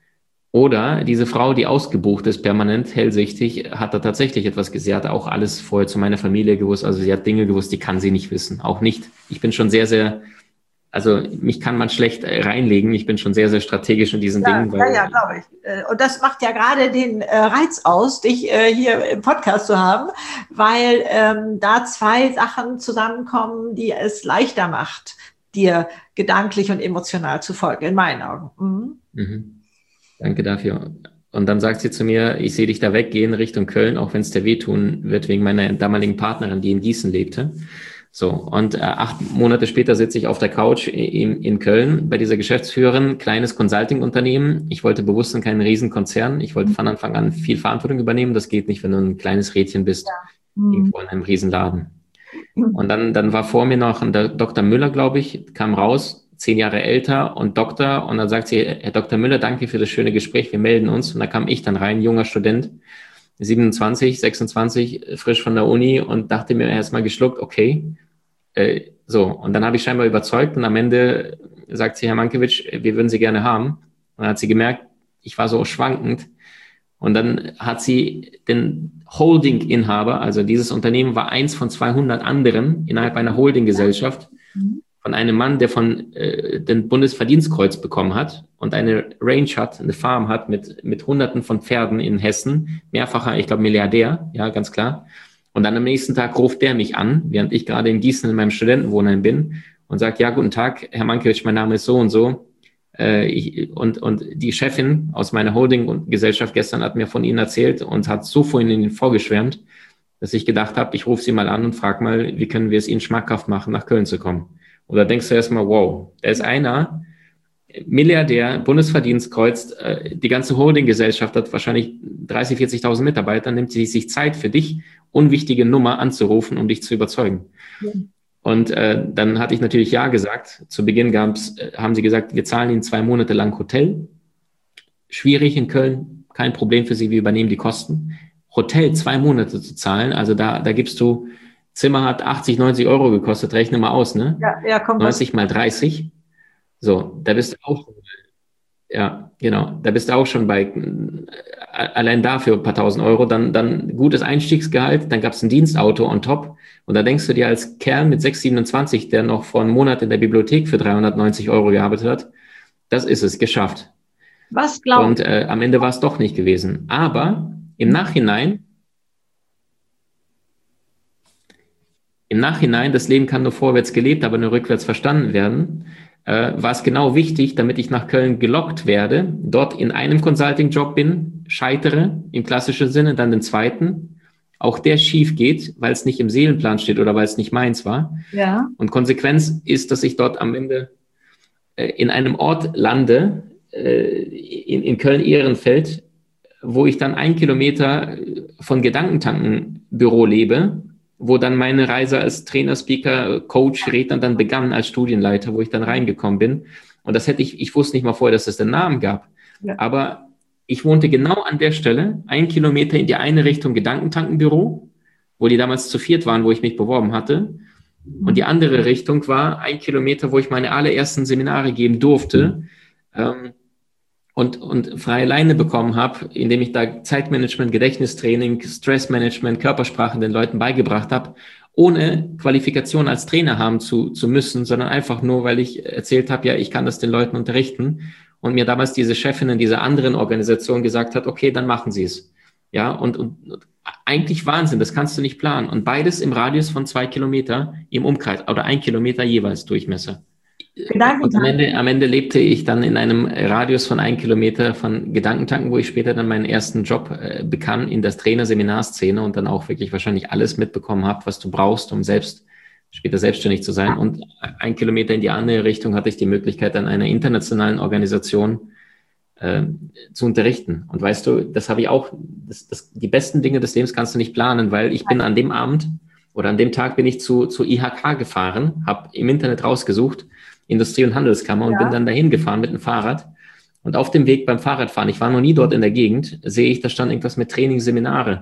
oder diese Frau, die ausgebucht ist, permanent hellsichtig, hat da tatsächlich etwas gesehen, sie hat auch alles vorher zu meiner Familie gewusst, also sie hat Dinge gewusst, die kann sie nicht wissen, auch nicht. Ich bin schon sehr, sehr, also mich kann man schlecht reinlegen. Ich bin schon sehr, sehr strategisch in diesen
ja,
Dingen.
Weil, ja, ja, glaube ich. Und das macht ja gerade den äh, Reiz aus, dich äh, hier im Podcast zu haben, weil ähm, da zwei Sachen zusammenkommen, die es leichter macht, dir gedanklich und emotional zu folgen, in meinen Augen. Mhm.
Mhm. Danke dafür. Und dann sagt sie zu mir, ich sehe dich da weggehen Richtung Köln, auch wenn es dir wehtun wird, wegen meiner damaligen Partnerin, die in Gießen lebte. So, und äh, acht Monate später sitze ich auf der Couch in, in Köln bei dieser Geschäftsführerin, kleines Consulting-Unternehmen. Ich wollte bewusst in keinen Riesenkonzern. Ich wollte von Anfang an viel Verantwortung übernehmen. Das geht nicht, wenn du ein kleines Rädchen bist, ja. mhm. irgendwo in einem Riesenladen. Mhm. Und dann, dann war vor mir noch ein Doktor Müller, glaube ich, kam raus, zehn Jahre älter und Doktor. Und dann sagt sie, Herr Doktor Müller, danke für das schöne Gespräch, wir melden uns. Und da kam ich dann rein, junger Student. siebenundzwanzig, sechsundzwanzig, frisch von der Uni und dachte mir erstmal geschluckt, okay, äh, so. Und dann habe ich scheinbar überzeugt und am Ende sagt sie, Herr Mankiewicz, wir würden Sie gerne haben. Und dann hat sie gemerkt, ich war so schwankend. Und dann hat sie den Holding-Inhaber, also dieses Unternehmen war eins von zweihundert anderen innerhalb einer Holding-Gesellschaft, von einem Mann, der von äh, den Bundesverdienstkreuz bekommen hat und eine Range hat, eine Farm hat mit mit Hunderten von Pferden in Hessen, mehrfacher, ich glaube, Milliardär, ja, ganz klar. Und dann am nächsten Tag ruft der mich an, während ich gerade in Gießen in meinem Studentenwohnheim bin und sagt, ja, guten Tag, Herr Mankiewicz, mein Name ist so und so. Äh, ich, und, und die Chefin aus meiner Holding-Gesellschaft gestern hat mir von Ihnen erzählt und hat so vorhin Ihnen vorgeschwärmt, dass ich gedacht habe, ich rufe Sie mal an und frage mal, wie können wir es Ihnen schmackhaft machen, nach Köln zu kommen. Oder denkst du erstmal, wow, da ist einer, Milliardär, Bundesverdienstkreuz, die ganze Holdinggesellschaft hat wahrscheinlich dreißig, vierzigtausend Mitarbeiter, nimmt sie sich Zeit für dich, unwichtige Nummer anzurufen, um dich zu überzeugen. Ja. Und äh, dann hatte ich natürlich ja gesagt. Zu Beginn gab's, äh, haben sie gesagt, wir zahlen Ihnen zwei Monate lang Hotel. Schwierig in Köln, kein Problem für Sie, wir übernehmen die Kosten. Hotel zwei Monate zu zahlen, also da, da gibst du, Zimmer hat achtzig, neunzig Euro gekostet, rechne mal aus, ne? Ja, ja, kommt neunzig mal dreißig. So, da bist du auch, ja, genau, da bist du auch schon bei, allein dafür ein paar tausend Euro, dann, dann gutes Einstiegsgehalt, dann gab es ein Dienstauto on top und da denkst du dir als Kerl mit sechs Komma siebenundzwanzig, der noch vor einem Monat in der Bibliothek für dreihundertneunzig Euro gearbeitet hat, das ist es, geschafft.
Was glaubst
du? Und äh, am Ende war es doch nicht gewesen. Aber im Nachhinein, im Nachhinein, das Leben kann nur vorwärts gelebt, aber nur rückwärts verstanden werden, äh, war es genau wichtig, damit ich nach Köln gelockt werde, dort in einem Consulting-Job bin, scheitere im klassischen Sinne, dann den zweiten, auch der schief geht, weil es nicht im Seelenplan steht oder weil es nicht meins war. Ja. Und Konsequenz ist, dass ich dort am Ende äh, in einem Ort lande, äh, in, in Köln-Ehrenfeld, wo ich dann ein Kilometer von Gedankentankenbüro lebe, wo dann meine Reise als Trainer, Speaker, Coach, Redner dann begann als Studienleiter, wo ich dann reingekommen bin. Und das hätte ich, ich wusste nicht mal vorher, dass es den Namen gab. Ja. Aber ich wohnte genau an der Stelle, ein Kilometer in die eine Richtung Gedankentankenbüro, wo die damals zu viert waren, wo ich mich beworben hatte. Und die andere Richtung war ein Kilometer, wo ich meine allerersten Seminare geben durfte. Ähm, Und, und freie Leine bekommen habe, indem ich da Zeitmanagement, Gedächtnistraining, Stressmanagement, Körpersprache den Leuten beigebracht habe, ohne Qualifikation als Trainer haben zu, zu müssen, sondern einfach nur, weil ich erzählt habe, ja, ich kann das den Leuten unterrichten. Und mir damals diese Chefin in dieser anderen Organisation gesagt hat, okay, dann machen Sie es. Ja, und, und, und eigentlich Wahnsinn, das kannst du nicht planen. Und beides im Radius von zwei Kilometer im Umkreis oder ein Kilometer jeweils Durchmesser. Und am Ende, am Ende lebte ich dann in einem Radius von ein Kilometer von Gedankentanken, wo ich später dann meinen ersten Job äh, bekam in der Trainer-Seminarszene und dann auch wirklich wahrscheinlich alles mitbekommen habe, was du brauchst, um selbst später selbstständig zu sein. Und ein Kilometer in die andere Richtung hatte ich die Möglichkeit, an einer internationalen Organisation äh, zu unterrichten. Und weißt du, das habe ich auch, das, das, die besten Dinge des Lebens kannst du nicht planen, weil ich bin an dem Abend oder an dem Tag bin ich zu, zu I H K gefahren, habe im Internet rausgesucht, Industrie- und Handelskammer und ja. bin dann dahin gefahren mit dem Fahrrad. Und auf dem Weg beim Fahrradfahren, ich war noch nie dort in der Gegend, sehe ich, da stand irgendwas mit Training, Seminare.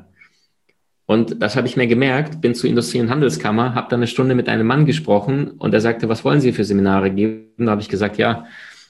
Und das habe ich mir gemerkt, bin zur Industrie- und Handelskammer, habe dann eine Stunde mit einem Mann gesprochen und er sagte, was wollen Sie für Seminare geben? Da habe ich gesagt, ja,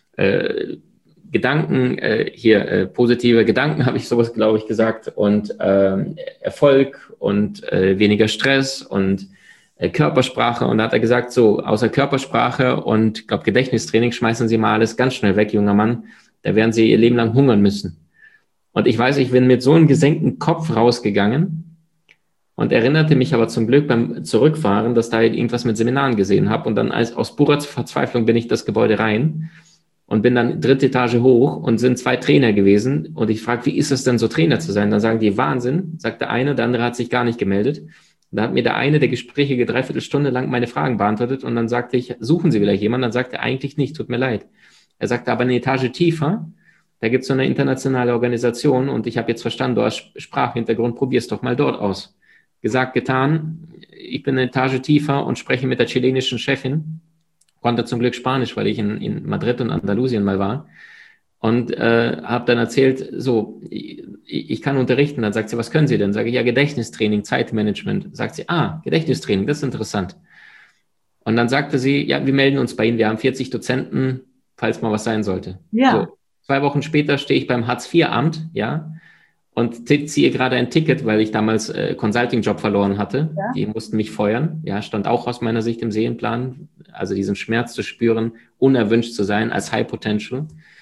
äh, Gedanken, äh, hier äh, positive Gedanken, habe ich sowas, glaube ich, gesagt und äh, Erfolg und äh, weniger Stress und Körpersprache. Und da hat er gesagt, so, außer Körpersprache und, ich glaube, Gedächtnistraining schmeißen Sie mal alles ganz schnell weg, junger Mann. Da werden Sie Ihr Leben lang hungern müssen. Und ich weiß, ich bin mit so einem gesenkten Kopf rausgegangen und erinnerte mich aber zum Glück beim Zurückfahren, dass da irgendwas mit Seminaren gesehen habe. Und dann als, aus purer Verzweiflung bin ich das Gebäude rein und bin dann dritte Etage hoch und sind zwei Trainer gewesen. Und ich frage, wie ist es denn so, Trainer zu sein? Dann sagen die, Wahnsinn, sagt der eine, der andere hat sich gar nicht gemeldet. Da hat mir der eine der gesprächige dreiviertel Stunde lang meine Fragen beantwortet und dann sagte ich, suchen Sie vielleicht jemanden? Dann sagte er, eigentlich nicht, tut mir leid. Er sagte, aber eine Etage tiefer, da gibt es so eine internationale Organisation und ich habe jetzt verstanden, du hast Sprachhintergrund, probier's doch mal dort aus. Gesagt, getan, ich bin eine Etage tiefer und spreche mit der chilenischen Chefin, konnte zum Glück Spanisch, weil ich in, in Madrid und Andalusien mal war. Und äh, habe dann erzählt, so, ich, ich kann unterrichten. Dann sagt sie, was können Sie denn? Sage ich, ja, Gedächtnistraining, Zeitmanagement. Sagt sie, ah, Gedächtnistraining, das ist interessant. Und dann sagte sie, ja, wir melden uns bei Ihnen, wir haben vierzig Dozenten, falls mal was sein sollte.
Ja.
So, zwei Wochen später stehe ich beim Hartz vier Amt, ja, und ziehe gerade ein Ticket, weil ich damals äh, Consulting-Job verloren hatte. Ja. Die mussten mich feuern. Ja, stand auch aus meiner Sicht im Seelenplan. Also diesen Schmerz zu spüren, unerwünscht zu sein als High Potential.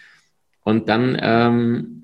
Und dann ähm,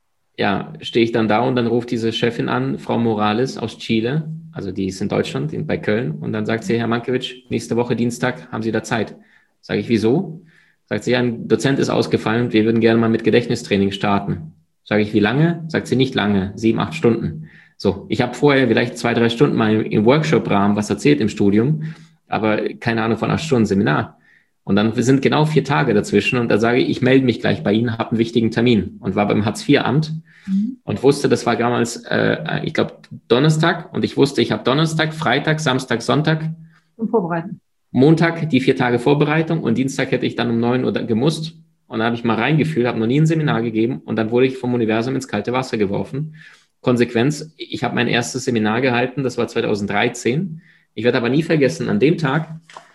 ja, stehe ich dann da und dann ruft diese Chefin an, Frau Morales aus Chile. Also die ist in Deutschland, in, bei Köln. Und dann sagt sie, Herr Mankiewicz, nächste Woche Dienstag haben Sie da Zeit. Sage ich, wieso? Sagt sie, ja, ein Dozent ist ausgefallen und wir würden gerne mal mit Gedächtnistraining starten. Sage ich, wie lange? Sagt sie, nicht lange, sieben, acht Stunden. So, ich habe vorher vielleicht zwei, drei Stunden mal im Workshop-Rahmen was erzählt im Studium, aber keine Ahnung von acht Stunden Seminar. Und dann sind genau vier Tage dazwischen und da sage ich, ich melde mich gleich bei Ihnen, habe einen wichtigen Termin und war beim Hartz vier Amt mhm. und wusste, das war damals, äh, ich glaube, Donnerstag und ich wusste, ich habe Donnerstag, Freitag, Samstag, Sonntag.
Und vorbereiten.
Montag die vier Tage Vorbereitung und Dienstag hätte ich dann um neun Uhr gemusst. Und da habe ich mal reingefühlt, habe noch nie ein Seminar gegeben und dann wurde ich vom Universum ins kalte Wasser geworfen. Konsequenz, ich habe mein erstes Seminar gehalten, das war zweitausenddreizehn. Ich werde aber nie vergessen, an dem Tag,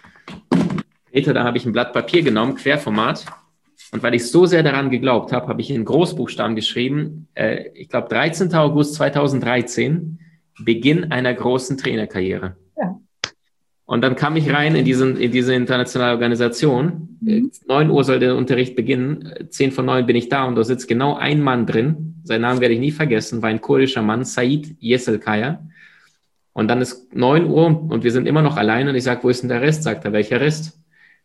Peter, da habe ich ein Blatt Papier genommen, Querformat. Und weil ich so sehr daran geglaubt habe, habe ich in Großbuchstaben geschrieben, äh, ich glaube dreizehnten August zweitausenddreizehn, Beginn einer großen Trainerkarriere. Ja. Und dann kam ich rein in, diesen, in diese internationale Organisation. Mhm. neun Uhr soll der Unterricht beginnen. zehn vor neun bin ich da und da sitzt genau ein Mann drin. Seinen Namen werde ich nie vergessen. War ein kurdischer Mann, Said Yeselkaya. Und dann ist neun Uhr und wir sind immer noch alleine. Und ich sage, wo ist denn der Rest? Sagt er, welcher Rest?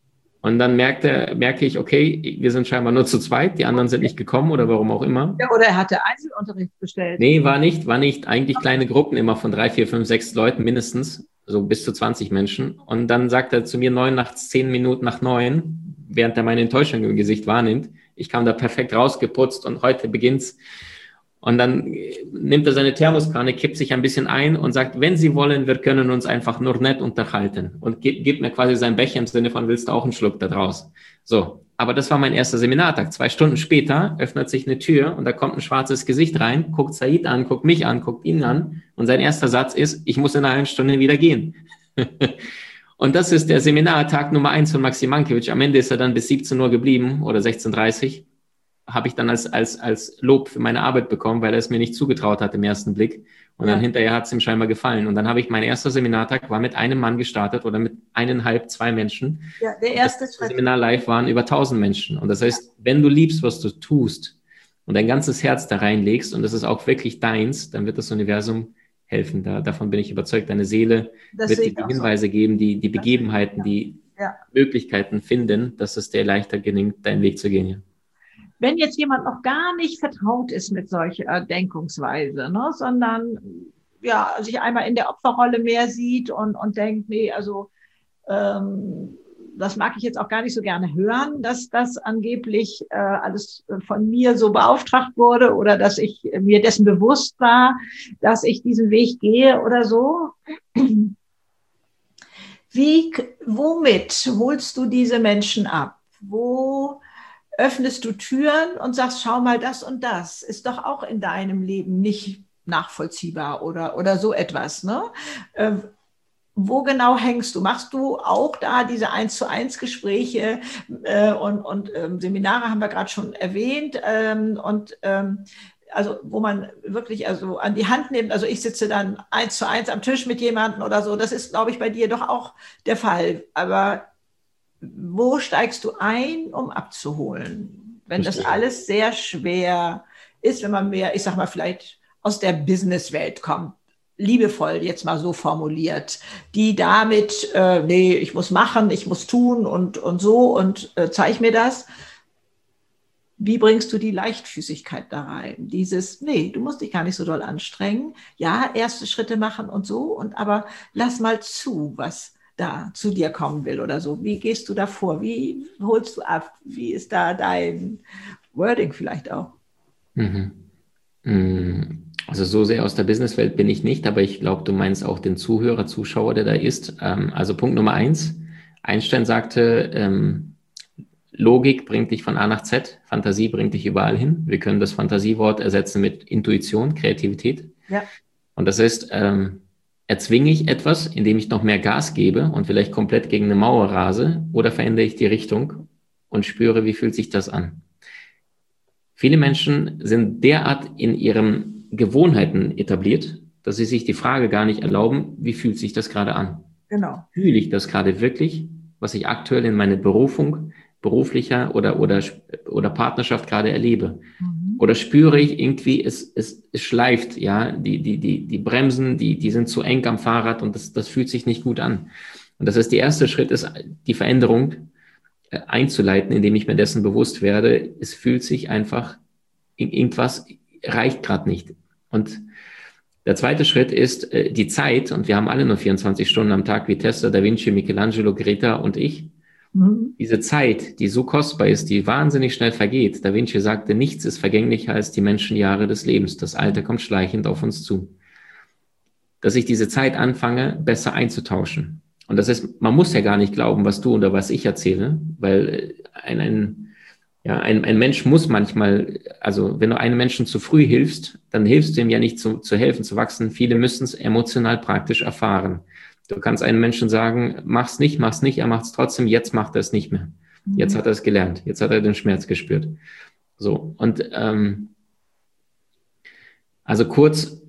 Und dann merkte, merke ich, okay, wir sind scheinbar nur zu zweit. Die anderen sind nicht gekommen oder warum auch immer.
Ja, oder er hatte Einzelunterricht bestellt.
Nee, war nicht, war nicht. Eigentlich kleine Gruppen immer von drei, vier, fünf, sechs Leuten mindestens. So bis zu zwanzig Menschen. Und dann sagt er zu mir neun nach zehn Minuten nach neun, während er meine Enttäuschung im Gesicht wahrnimmt. Ich kam da perfekt rausgeputzt und heute beginnt's. Und dann nimmt er seine Thermoskanne, kippt sich ein bisschen ein und sagt, wenn Sie wollen, wir können uns einfach nur nett unterhalten. Und gibt, gibt mir quasi sein Becher im Sinne von, willst du auch einen Schluck da draus? So. Aber das war mein erster Seminartag. Zwei Stunden später öffnet sich eine Tür und da kommt ein schwarzes Gesicht rein, guckt Said an, guckt mich an, guckt ihn an und sein erster Satz ist, ich muss in einer halben Stunde wieder gehen. Und das ist der Seminartag Nummer eins von Maxim Mankiewicz. Am Ende ist er dann bis siebzehn Uhr geblieben oder sechzehn Uhr dreißig. Habe ich dann als, als, als Lob für meine Arbeit bekommen, weil er es mir nicht zugetraut hat im ersten Blick. Und ja. Dann hinterher hat es ihm scheinbar gefallen. Und dann habe ich, mein erster Seminartag war mit einem Mann gestartet oder mit eineinhalb, zwei Menschen.
Ja, der erste
das Seminar live waren über tausend Menschen. Und das heißt, wenn du liebst, was du tust und dein ganzes Herz da reinlegst und das ist auch wirklich deins, dann wird das Universum helfen. Da, davon bin ich überzeugt. Deine Seele das wird dir die Hinweise so. geben, die, die Begebenheiten, die ja. Möglichkeiten finden, dass es dir leichter gelingt, deinen Weg zu gehen. Ja.
Wenn jetzt jemand noch gar nicht vertraut ist mit solcher Denkungsweise, ne, sondern ja, sich einmal in der Opferrolle mehr sieht und, und denkt, nee, also ähm, das mag ich jetzt auch gar nicht so gerne hören, dass das angeblich äh, alles von mir so beauftragt wurde oder dass ich mir dessen bewusst war, dass ich diesen Weg gehe oder so. Wie, womit holst du diese Menschen ab? Wo öffnest du Türen und sagst, schau mal, das und das ist doch auch in deinem Leben nicht nachvollziehbar oder, oder so etwas, ne? Äh, wo genau hängst du? Machst du auch da diese eins zu eins Gespräche äh, und, und ähm, Seminare haben wir gerade schon erwähnt ähm, und ähm, also wo man wirklich also an die Hand nimmt, also ich sitze dann eins zu eins am Tisch mit jemandem oder so, das ist, glaube ich, bei dir doch auch der Fall, aber wo steigst du ein, um abzuholen? Wenn das alles sehr schwer ist, wenn man mehr, ich sag mal, vielleicht aus der Businesswelt kommt, liebevoll jetzt mal so formuliert, die damit, äh, nee, ich muss machen, ich muss tun und, und so und äh, zeig mir das. Wie bringst du die Leichtfüßigkeit da rein? Dieses, nee, du musst dich gar nicht so doll anstrengen. Ja, erste Schritte machen und so, und aber lass mal zu, was da zu dir kommen will oder so. Wie gehst du da vor? Wie holst du ab? Wie ist da dein Wording vielleicht auch?
Mhm. Also so sehr aus der Businesswelt bin ich nicht, aber ich glaube, du meinst auch den Zuhörer, Zuschauer, der da ist. Also Punkt Nummer eins. Einstein sagte, ähm, Logik bringt dich von A nach Z, Fantasie bringt dich überall hin. Wir können das Fantasiewort ersetzen mit Intuition, Kreativität.
Ja.
Und das heißt, ähm, erzwinge ich etwas, indem ich noch mehr Gas gebe und vielleicht komplett gegen eine Mauer rase, oder verändere ich die Richtung und spüre, wie fühlt sich das an? Viele Menschen sind derart in ihren Gewohnheiten etabliert, dass sie sich die Frage gar nicht erlauben, wie fühlt sich das gerade an?
Genau.
Fühle ich das gerade wirklich, was ich aktuell in meiner Berufung, beruflicher oder, oder, oder Partnerschaft gerade erlebe? Mhm. Oder spüre ich irgendwie, es, es, es schleift, ja, die, die, die, die Bremsen, die, die sind zu eng am Fahrrad und das, das fühlt sich nicht gut an. Und das heißt, der erste Schritt ist, die Veränderung äh, einzuleiten, indem ich mir dessen bewusst werde, es fühlt sich einfach, irgendwas reicht gerade nicht. Und der zweite Schritt ist äh, die Zeit, und wir haben alle nur vierundzwanzig Stunden am Tag, wie Tesla, Da Vinci, Michelangelo, Greta und ich. Mhm. Diese Zeit, die so kostbar ist, die wahnsinnig schnell vergeht. Da Vinci sagte, nichts ist vergänglicher als die Menschenjahre des Lebens. Das Alter kommt schleichend auf uns zu. Dass ich diese Zeit anfange, besser einzutauschen. Und das heißt, man muss ja gar nicht glauben, was du oder was ich erzähle, weil ein, ein Ja, ein, ein Mensch muss manchmal, also wenn du einem Menschen zu früh hilfst, dann hilfst du ihm ja nicht zu, zu helfen, zu wachsen. Viele müssen es emotional praktisch erfahren. Du kannst einem Menschen sagen, mach's nicht, mach's nicht, er macht's trotzdem, jetzt macht er es nicht mehr. Jetzt hat er es gelernt, jetzt hat er den Schmerz gespürt. So, und ähm, also kurz,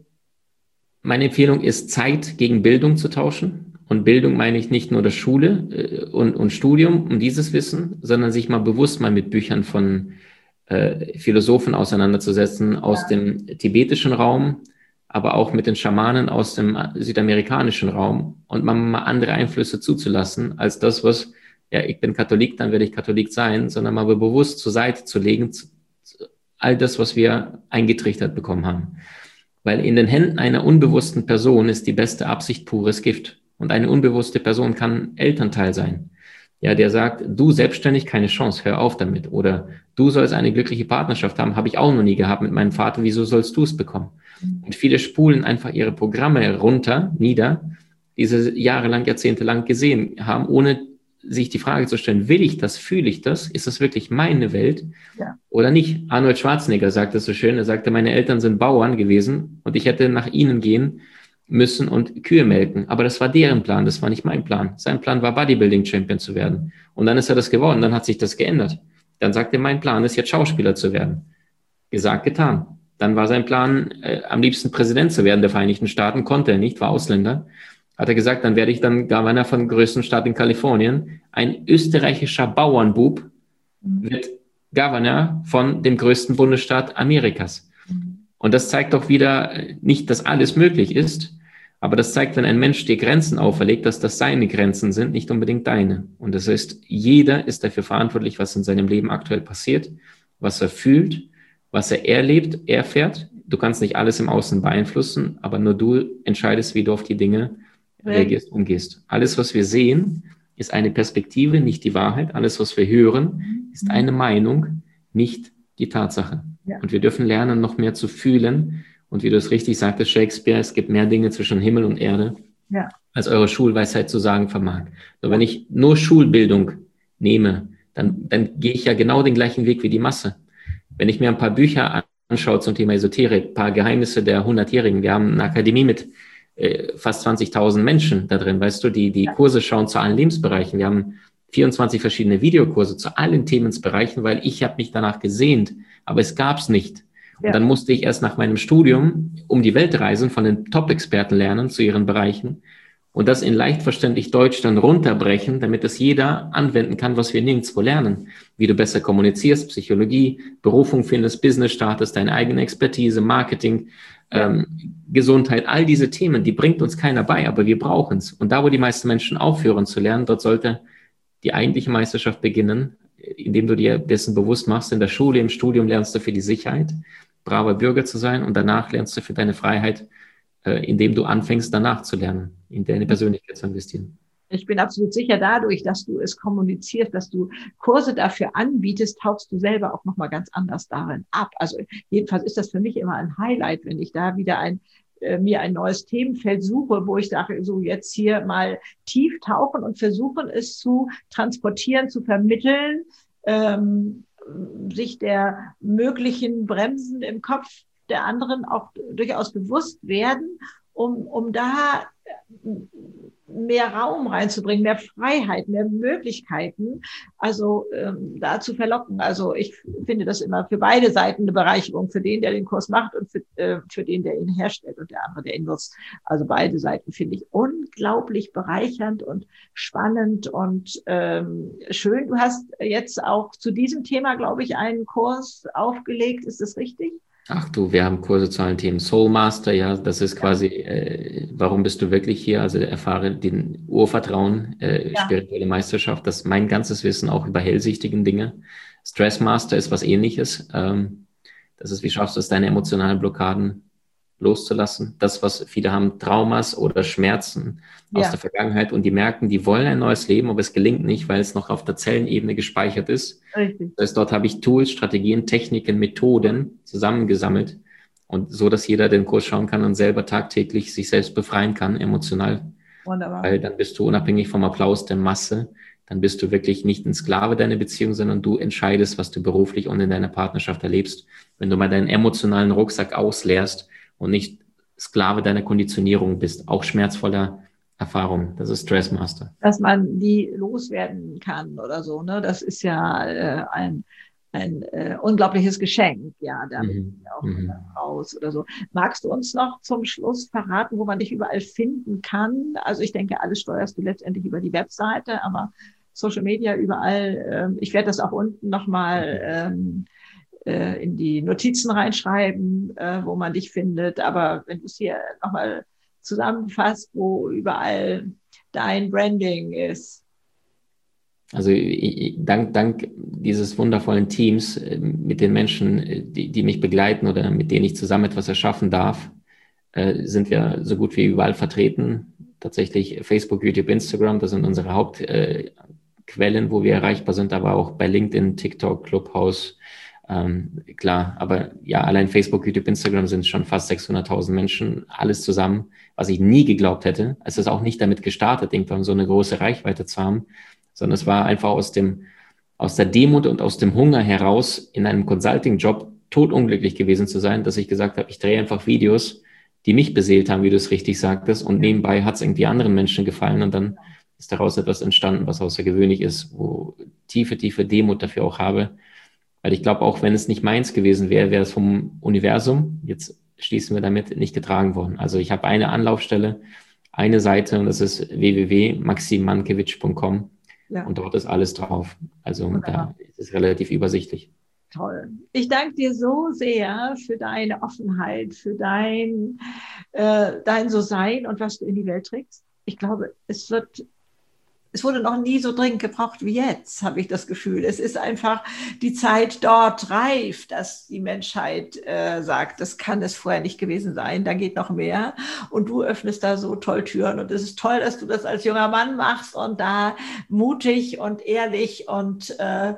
meine Empfehlung ist, Zeit gegen Bildung zu tauschen. Und Bildung meine ich nicht nur das Schule äh, und, und Studium, um dieses Wissen, sondern sich mal bewusst mal mit Büchern von äh, Philosophen auseinanderzusetzen aus ja. dem tibetischen Raum, aber auch mit den Schamanen aus dem südamerikanischen Raum und mal, mal andere Einflüsse zuzulassen, als das, was, ja, ich bin Katholik, dann werde ich Katholik sein, sondern mal bewusst zur Seite zu legen, zu, zu, all das, was wir eingetrichtert bekommen haben. Weil in den Händen einer unbewussten Person ist die beste Absicht pures Gift. Und eine unbewusste Person kann Elternteil sein. Ja, der sagt, du selbstständig, keine Chance, hör auf damit. Oder du sollst eine glückliche Partnerschaft haben, habe ich auch noch nie gehabt mit meinem Vater, wieso sollst du es bekommen? Und viele spulen einfach ihre Programme runter, nieder, die sie jahrelang, jahrzehntelang gesehen haben, ohne sich die Frage zu stellen, will ich das, fühle ich das, ist das wirklich meine Welt ja. oder nicht? Arnold Schwarzenegger sagte es so schön, er sagte, meine Eltern sind Bauern gewesen und ich hätte nach ihnen gehen müssen und Kühe melken. Aber das war deren Plan, das war nicht mein Plan. Sein Plan war, Bodybuilding-Champion zu werden. Und dann ist er das geworden, dann hat sich das geändert. Dann sagte er, mein Plan ist jetzt Schauspieler zu werden. Gesagt, getan. Dann war sein Plan, äh, am liebsten Präsident zu werden der Vereinigten Staaten, konnte er nicht, war Ausländer. Hat er gesagt, dann werde ich dann Gouverneur von dem größten Staat in Kalifornien. Ein österreichischer Bauernbub wird Gouverneur von dem größten Bundesstaat Amerikas. Und das zeigt doch wieder nicht, dass alles möglich ist, aber das zeigt, wenn ein Mensch dir Grenzen auferlegt, dass das seine Grenzen sind, nicht unbedingt deine. Und das heißt, jeder ist dafür verantwortlich, was in seinem Leben aktuell passiert, was er fühlt, was er erlebt, erfährt. Du kannst nicht alles im Außen beeinflussen, aber nur du entscheidest, wie du auf die Dinge reagierst, umgehst. Alles, was wir sehen, ist eine Perspektive, nicht die Wahrheit. Alles, was wir hören, ist eine Meinung, nicht die Tatsache. Ja. Und wir dürfen lernen, noch mehr zu fühlen. Und wie du es richtig sagtest, Shakespeare, es gibt mehr Dinge zwischen Himmel und Erde, ja. als eure Schulweisheit zu sagen vermag. So, wenn ich nur Schulbildung nehme, dann, dann gehe ich ja genau den gleichen Weg wie die Masse. Wenn ich mir ein paar Bücher anschaue zum Thema Esoterik, ein paar Geheimnisse der Hundertjährigen, wir haben eine Akademie mit äh, fast zwanzigtausend Menschen da drin, weißt du, die die ja. Kurse schauen zu allen Lebensbereichen. Wir haben vierundzwanzig verschiedene Videokurse zu allen Themenbereichen, weil ich habe mich danach gesehnt, aber es gab es nicht. Und ja. dann musste ich erst nach meinem Studium um die Welt reisen, von den Top-Experten lernen zu ihren Bereichen und das in leicht verständlich Deutsch dann runterbrechen, damit es jeder anwenden kann, was wir nirgendwo lernen. Wie du besser kommunizierst, Psychologie, Berufung findest, Business startest, deine eigene Expertise, Marketing, ähm, Gesundheit, all diese Themen, die bringt uns keiner bei, aber wir brauchen es. Und da, wo die meisten Menschen aufhören zu lernen, dort sollte die eigentliche Meisterschaft beginnen, indem du dir dessen bewusst machst. In der Schule, im Studium lernst du für die Sicherheit, braver Bürger zu sein und danach lernst du für deine Freiheit, äh, indem du anfängst, danach zu lernen, in deine Persönlichkeit zu investieren.
Ich bin absolut sicher, dadurch, dass du es kommunizierst, dass du Kurse dafür anbietest, tauchst du selber auch nochmal ganz anders darin ab. Also jedenfalls ist das für mich immer ein Highlight, wenn ich da wieder ein mir ein neues Themenfeld suche, wo ich sage, so jetzt hier mal tief tauchen und versuchen es zu transportieren, zu vermitteln, ähm, sich der möglichen Bremsen im Kopf der anderen auch durchaus bewusst werden, um, um da mehr Raum reinzubringen, mehr Freiheit, mehr Möglichkeiten, also ähm, da zu verlocken. Also ich finde das immer für beide Seiten eine Bereicherung, für den, der den Kurs macht und für, äh, für den, der ihn herstellt und der andere, der ihn nutzt. Also beide Seiten finde ich unglaublich bereichernd und spannend und ähm, schön. Du hast jetzt auch zu diesem Thema, glaube ich, einen Kurs aufgelegt. Ist das richtig?
Ach du, wir haben Kurse zu allen Themen. Soul Master, ja, das ist quasi, äh, warum bist du wirklich hier? Also erfahre den Urvertrauen, äh,
Ja.
spirituelle Meisterschaft, das ist mein ganzes Wissen auch über hellsichtigen Dinge. Stress Master ist was Ähnliches. Ähm, das ist, wie schaffst du es, deine emotionalen Blockaden loszulassen? Das, was viele haben, Traumas oder Schmerzen aus
Ja.
der Vergangenheit und die merken, die wollen ein neues Leben, aber es gelingt nicht, weil es noch auf der Zellenebene gespeichert ist.
Richtig.
Das heißt, dort habe ich Tools, Strategien, Techniken, Methoden zusammengesammelt und so, dass jeder den Kurs schauen kann und selber tagtäglich sich selbst befreien kann, emotional.
Wunderbar.
Weil dann bist du unabhängig vom Applaus der Masse, dann bist du wirklich nicht ein Sklave deiner Beziehung, sondern du entscheidest, was du beruflich und in deiner Partnerschaft erlebst. Wenn du mal deinen emotionalen Rucksack ausleerst und nicht Sklave deiner Konditionierung bist, auch schmerzvoller Erfahrung. Das ist Stress Master.
Dass man die loswerden kann oder so, ne? Das ist ja äh, ein, ein äh, unglaubliches Geschenk, ja, damit
Mhm.
auch
Mhm.
raus oder so. Magst du uns noch zum Schluss verraten, wo man dich überall finden kann? Also ich denke, alles steuerst du letztendlich über die Webseite, aber Social Media überall. Ähm, ich werde das auch unten nochmal ähm, äh, in die Notizen reinschreiben, äh, wo man dich findet. Aber wenn du es hier nochmal zusammenfasst, wo überall dein Branding ist.
Also ich, dank, dank dieses wundervollen Teams äh, mit den Menschen, äh, die, die mich begleiten oder mit denen ich zusammen etwas erschaffen darf, äh, sind wir so gut wie überall vertreten. Tatsächlich Facebook, YouTube, Instagram, das sind unsere Hauptquellen, äh, wo wir erreichbar sind, aber auch bei LinkedIn, TikTok, Clubhouse. Ähm, klar, aber ja, allein Facebook, YouTube, Instagram sind schon fast sechshunderttausend Menschen, alles zusammen, was ich nie geglaubt hätte. Es ist auch nicht damit gestartet, irgendwann so eine große Reichweite zu haben, sondern es war einfach aus dem, aus der Demut und aus dem Hunger heraus, in einem Consulting-Job totunglücklich gewesen zu sein, dass ich gesagt habe, ich drehe einfach Videos, die mich beseelt haben, wie du es richtig sagtest, und nebenbei hat es irgendwie anderen Menschen gefallen und dann ist daraus etwas entstanden, was außergewöhnlich ist, wo tiefe, tiefe Demut dafür auch habe. Weil ich glaube, auch wenn es nicht meins gewesen wäre, wäre es vom Universum, jetzt schließen wir damit, nicht getragen worden. Also ich habe eine Anlaufstelle, eine Seite und das ist w w w punkt maxim mankiewicz punkt com ja. Und dort ist alles drauf. Also Wunderbar. Da ist es relativ übersichtlich.
Toll. Ich danke dir so sehr für deine Offenheit, für dein, äh, dein So-Sein und was du in die Welt trägst. Ich glaube, es wird Es wurde noch nie so dringend gebraucht wie jetzt, habe ich das Gefühl. Es ist einfach die Zeit dort reif, dass die Menschheit äh, sagt, das kann es vorher nicht gewesen sein, da geht noch mehr. Und du öffnest da so toll Türen. Und es ist toll, dass du das als junger Mann machst und da mutig und ehrlich und äh,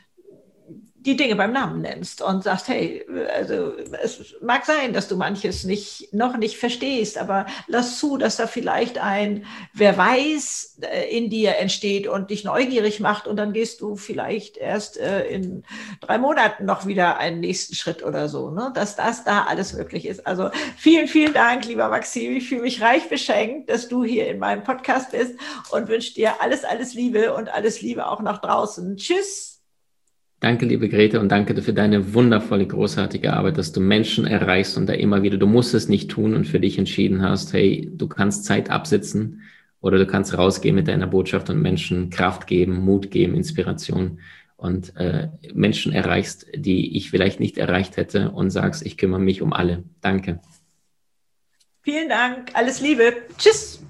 die Dinge beim Namen nennst und sagst, hey, also es mag sein, dass du manches nicht, noch nicht verstehst, aber lass zu, dass da vielleicht ein, wer weiß, in dir entsteht und dich neugierig macht und dann gehst du vielleicht erst äh, in drei Monaten noch wieder einen nächsten Schritt oder so, ne? Dass das da alles möglich ist. Also vielen, vielen Dank, lieber Maxim. Ich fühle mich reich beschenkt, dass du hier in meinem Podcast bist und wünsche dir alles, alles Liebe und alles Liebe auch nach draußen. Tschüss!
Danke, liebe Grete, und danke für deine wundervolle, großartige Arbeit, dass du Menschen erreichst und da immer wieder, du musst es nicht tun und für dich entschieden hast, hey, du kannst Zeit absitzen oder du kannst rausgehen mit deiner Botschaft und Menschen Kraft geben, Mut geben, Inspiration und äh, Menschen erreichst, die ich vielleicht nicht erreicht hätte und sagst, ich kümmere mich um alle. Danke.
Vielen Dank, alles Liebe. Tschüss.